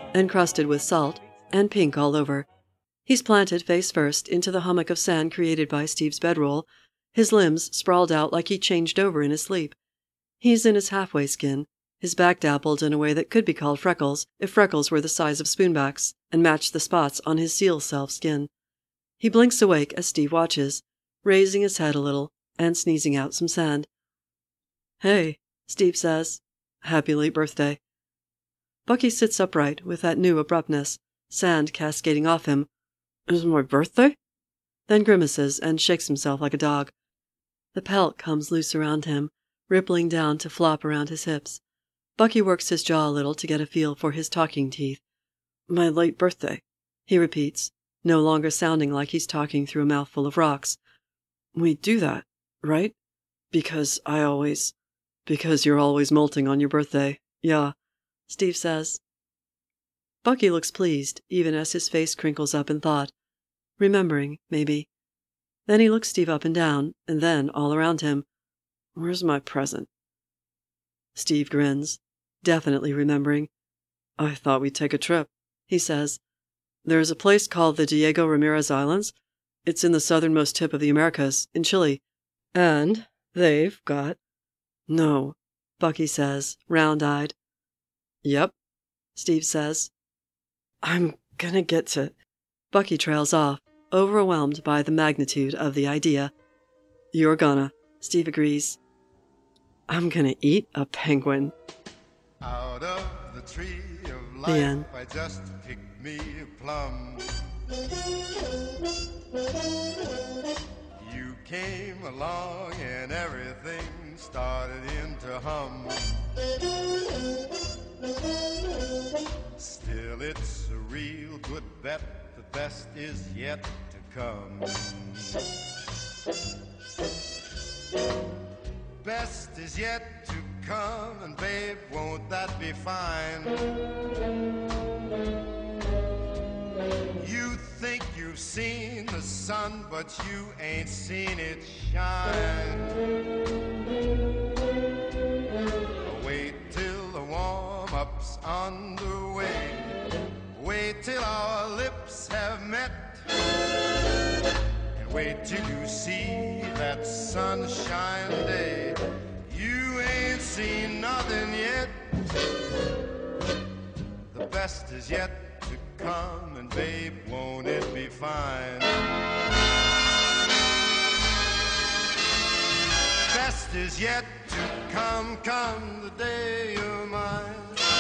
encrusted with salt and pink all over. He's planted face first into the hummock of sand created by Steve's bedroll, his limbs sprawled out like he changed over in his sleep. He's in his halfway skin, his back dappled in a way that could be called freckles if freckles were the size of spoonbacks and matched the spots on his seal self skin. He blinks awake as Steve watches, raising his head a little and sneezing out some sand. "Hey," Steve says. "Happy late birthday." Bucky sits upright with that new abruptness, sand cascading off him. "Is it my birthday?" Then grimaces and shakes himself like a dog. The pelt comes loose around him, rippling down to flop around his hips. Bucky works his jaw a little to get a feel for his talking teeth. "My late birthday," he repeats, no longer sounding like he's talking through a mouthful of rocks. "We do that, right? Because you're always molting on your birthday. Yeah," Steve says. Bucky looks pleased, even as his face crinkles up in thought. Remembering, maybe. Then he looks Steve up and down, and then all around him. "Where's my present?" Steve grins, definitely remembering. "I thought we'd take a trip," he says. "There's a place called the Diego Ramirez Islands. It's in the southernmost tip of the Americas, in Chile. And they've got—" "No," Bucky says, round-eyed. "Yep," Steve says. "I'm gonna get to—" Bucky trails off, overwhelmed by the magnitude of the idea. "You're gonna," Steve agrees. "I'm gonna eat a penguin." Out of the tree of The life, end. I just picked me a plum. You came along and everything started into hum. Still, it's a real good bet. The best is yet to come. Best is yet to come, and babe, won't that be fine? You think you've seen the sun, but you ain't seen it shine. Wait till the warm-up's underway. Wait till our lips have met. And wait till you see that sunshine day. You ain't seen nothing yet. The best is yet to come, and babe, won't it be fine? Best is yet to come, come the day you're mine.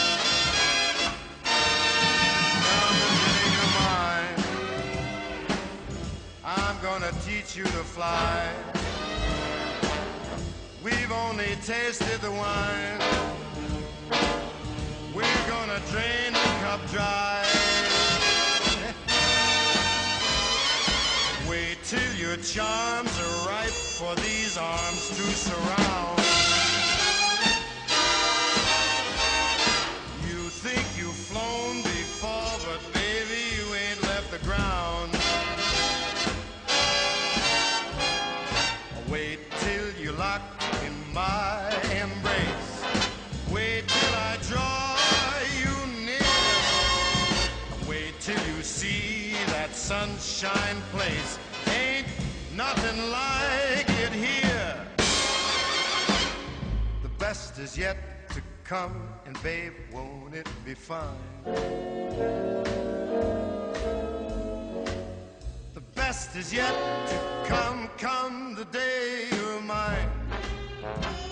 Come the day you're mine. I'm gonna teach you to fly. We've only tasted the wine. We're gonna drain the cup dry. Wait till your charms are ripe for these arms to surround. You think you've flown before, but baby, you ain't left the ground. Wait till you're locked in my embrace. Wait till I draw you near. Wait till you see that sunshine place. Ain't nothing like it here. The best is yet to come, and babe, won't it be fine? The best is yet to come, come the day you're mine.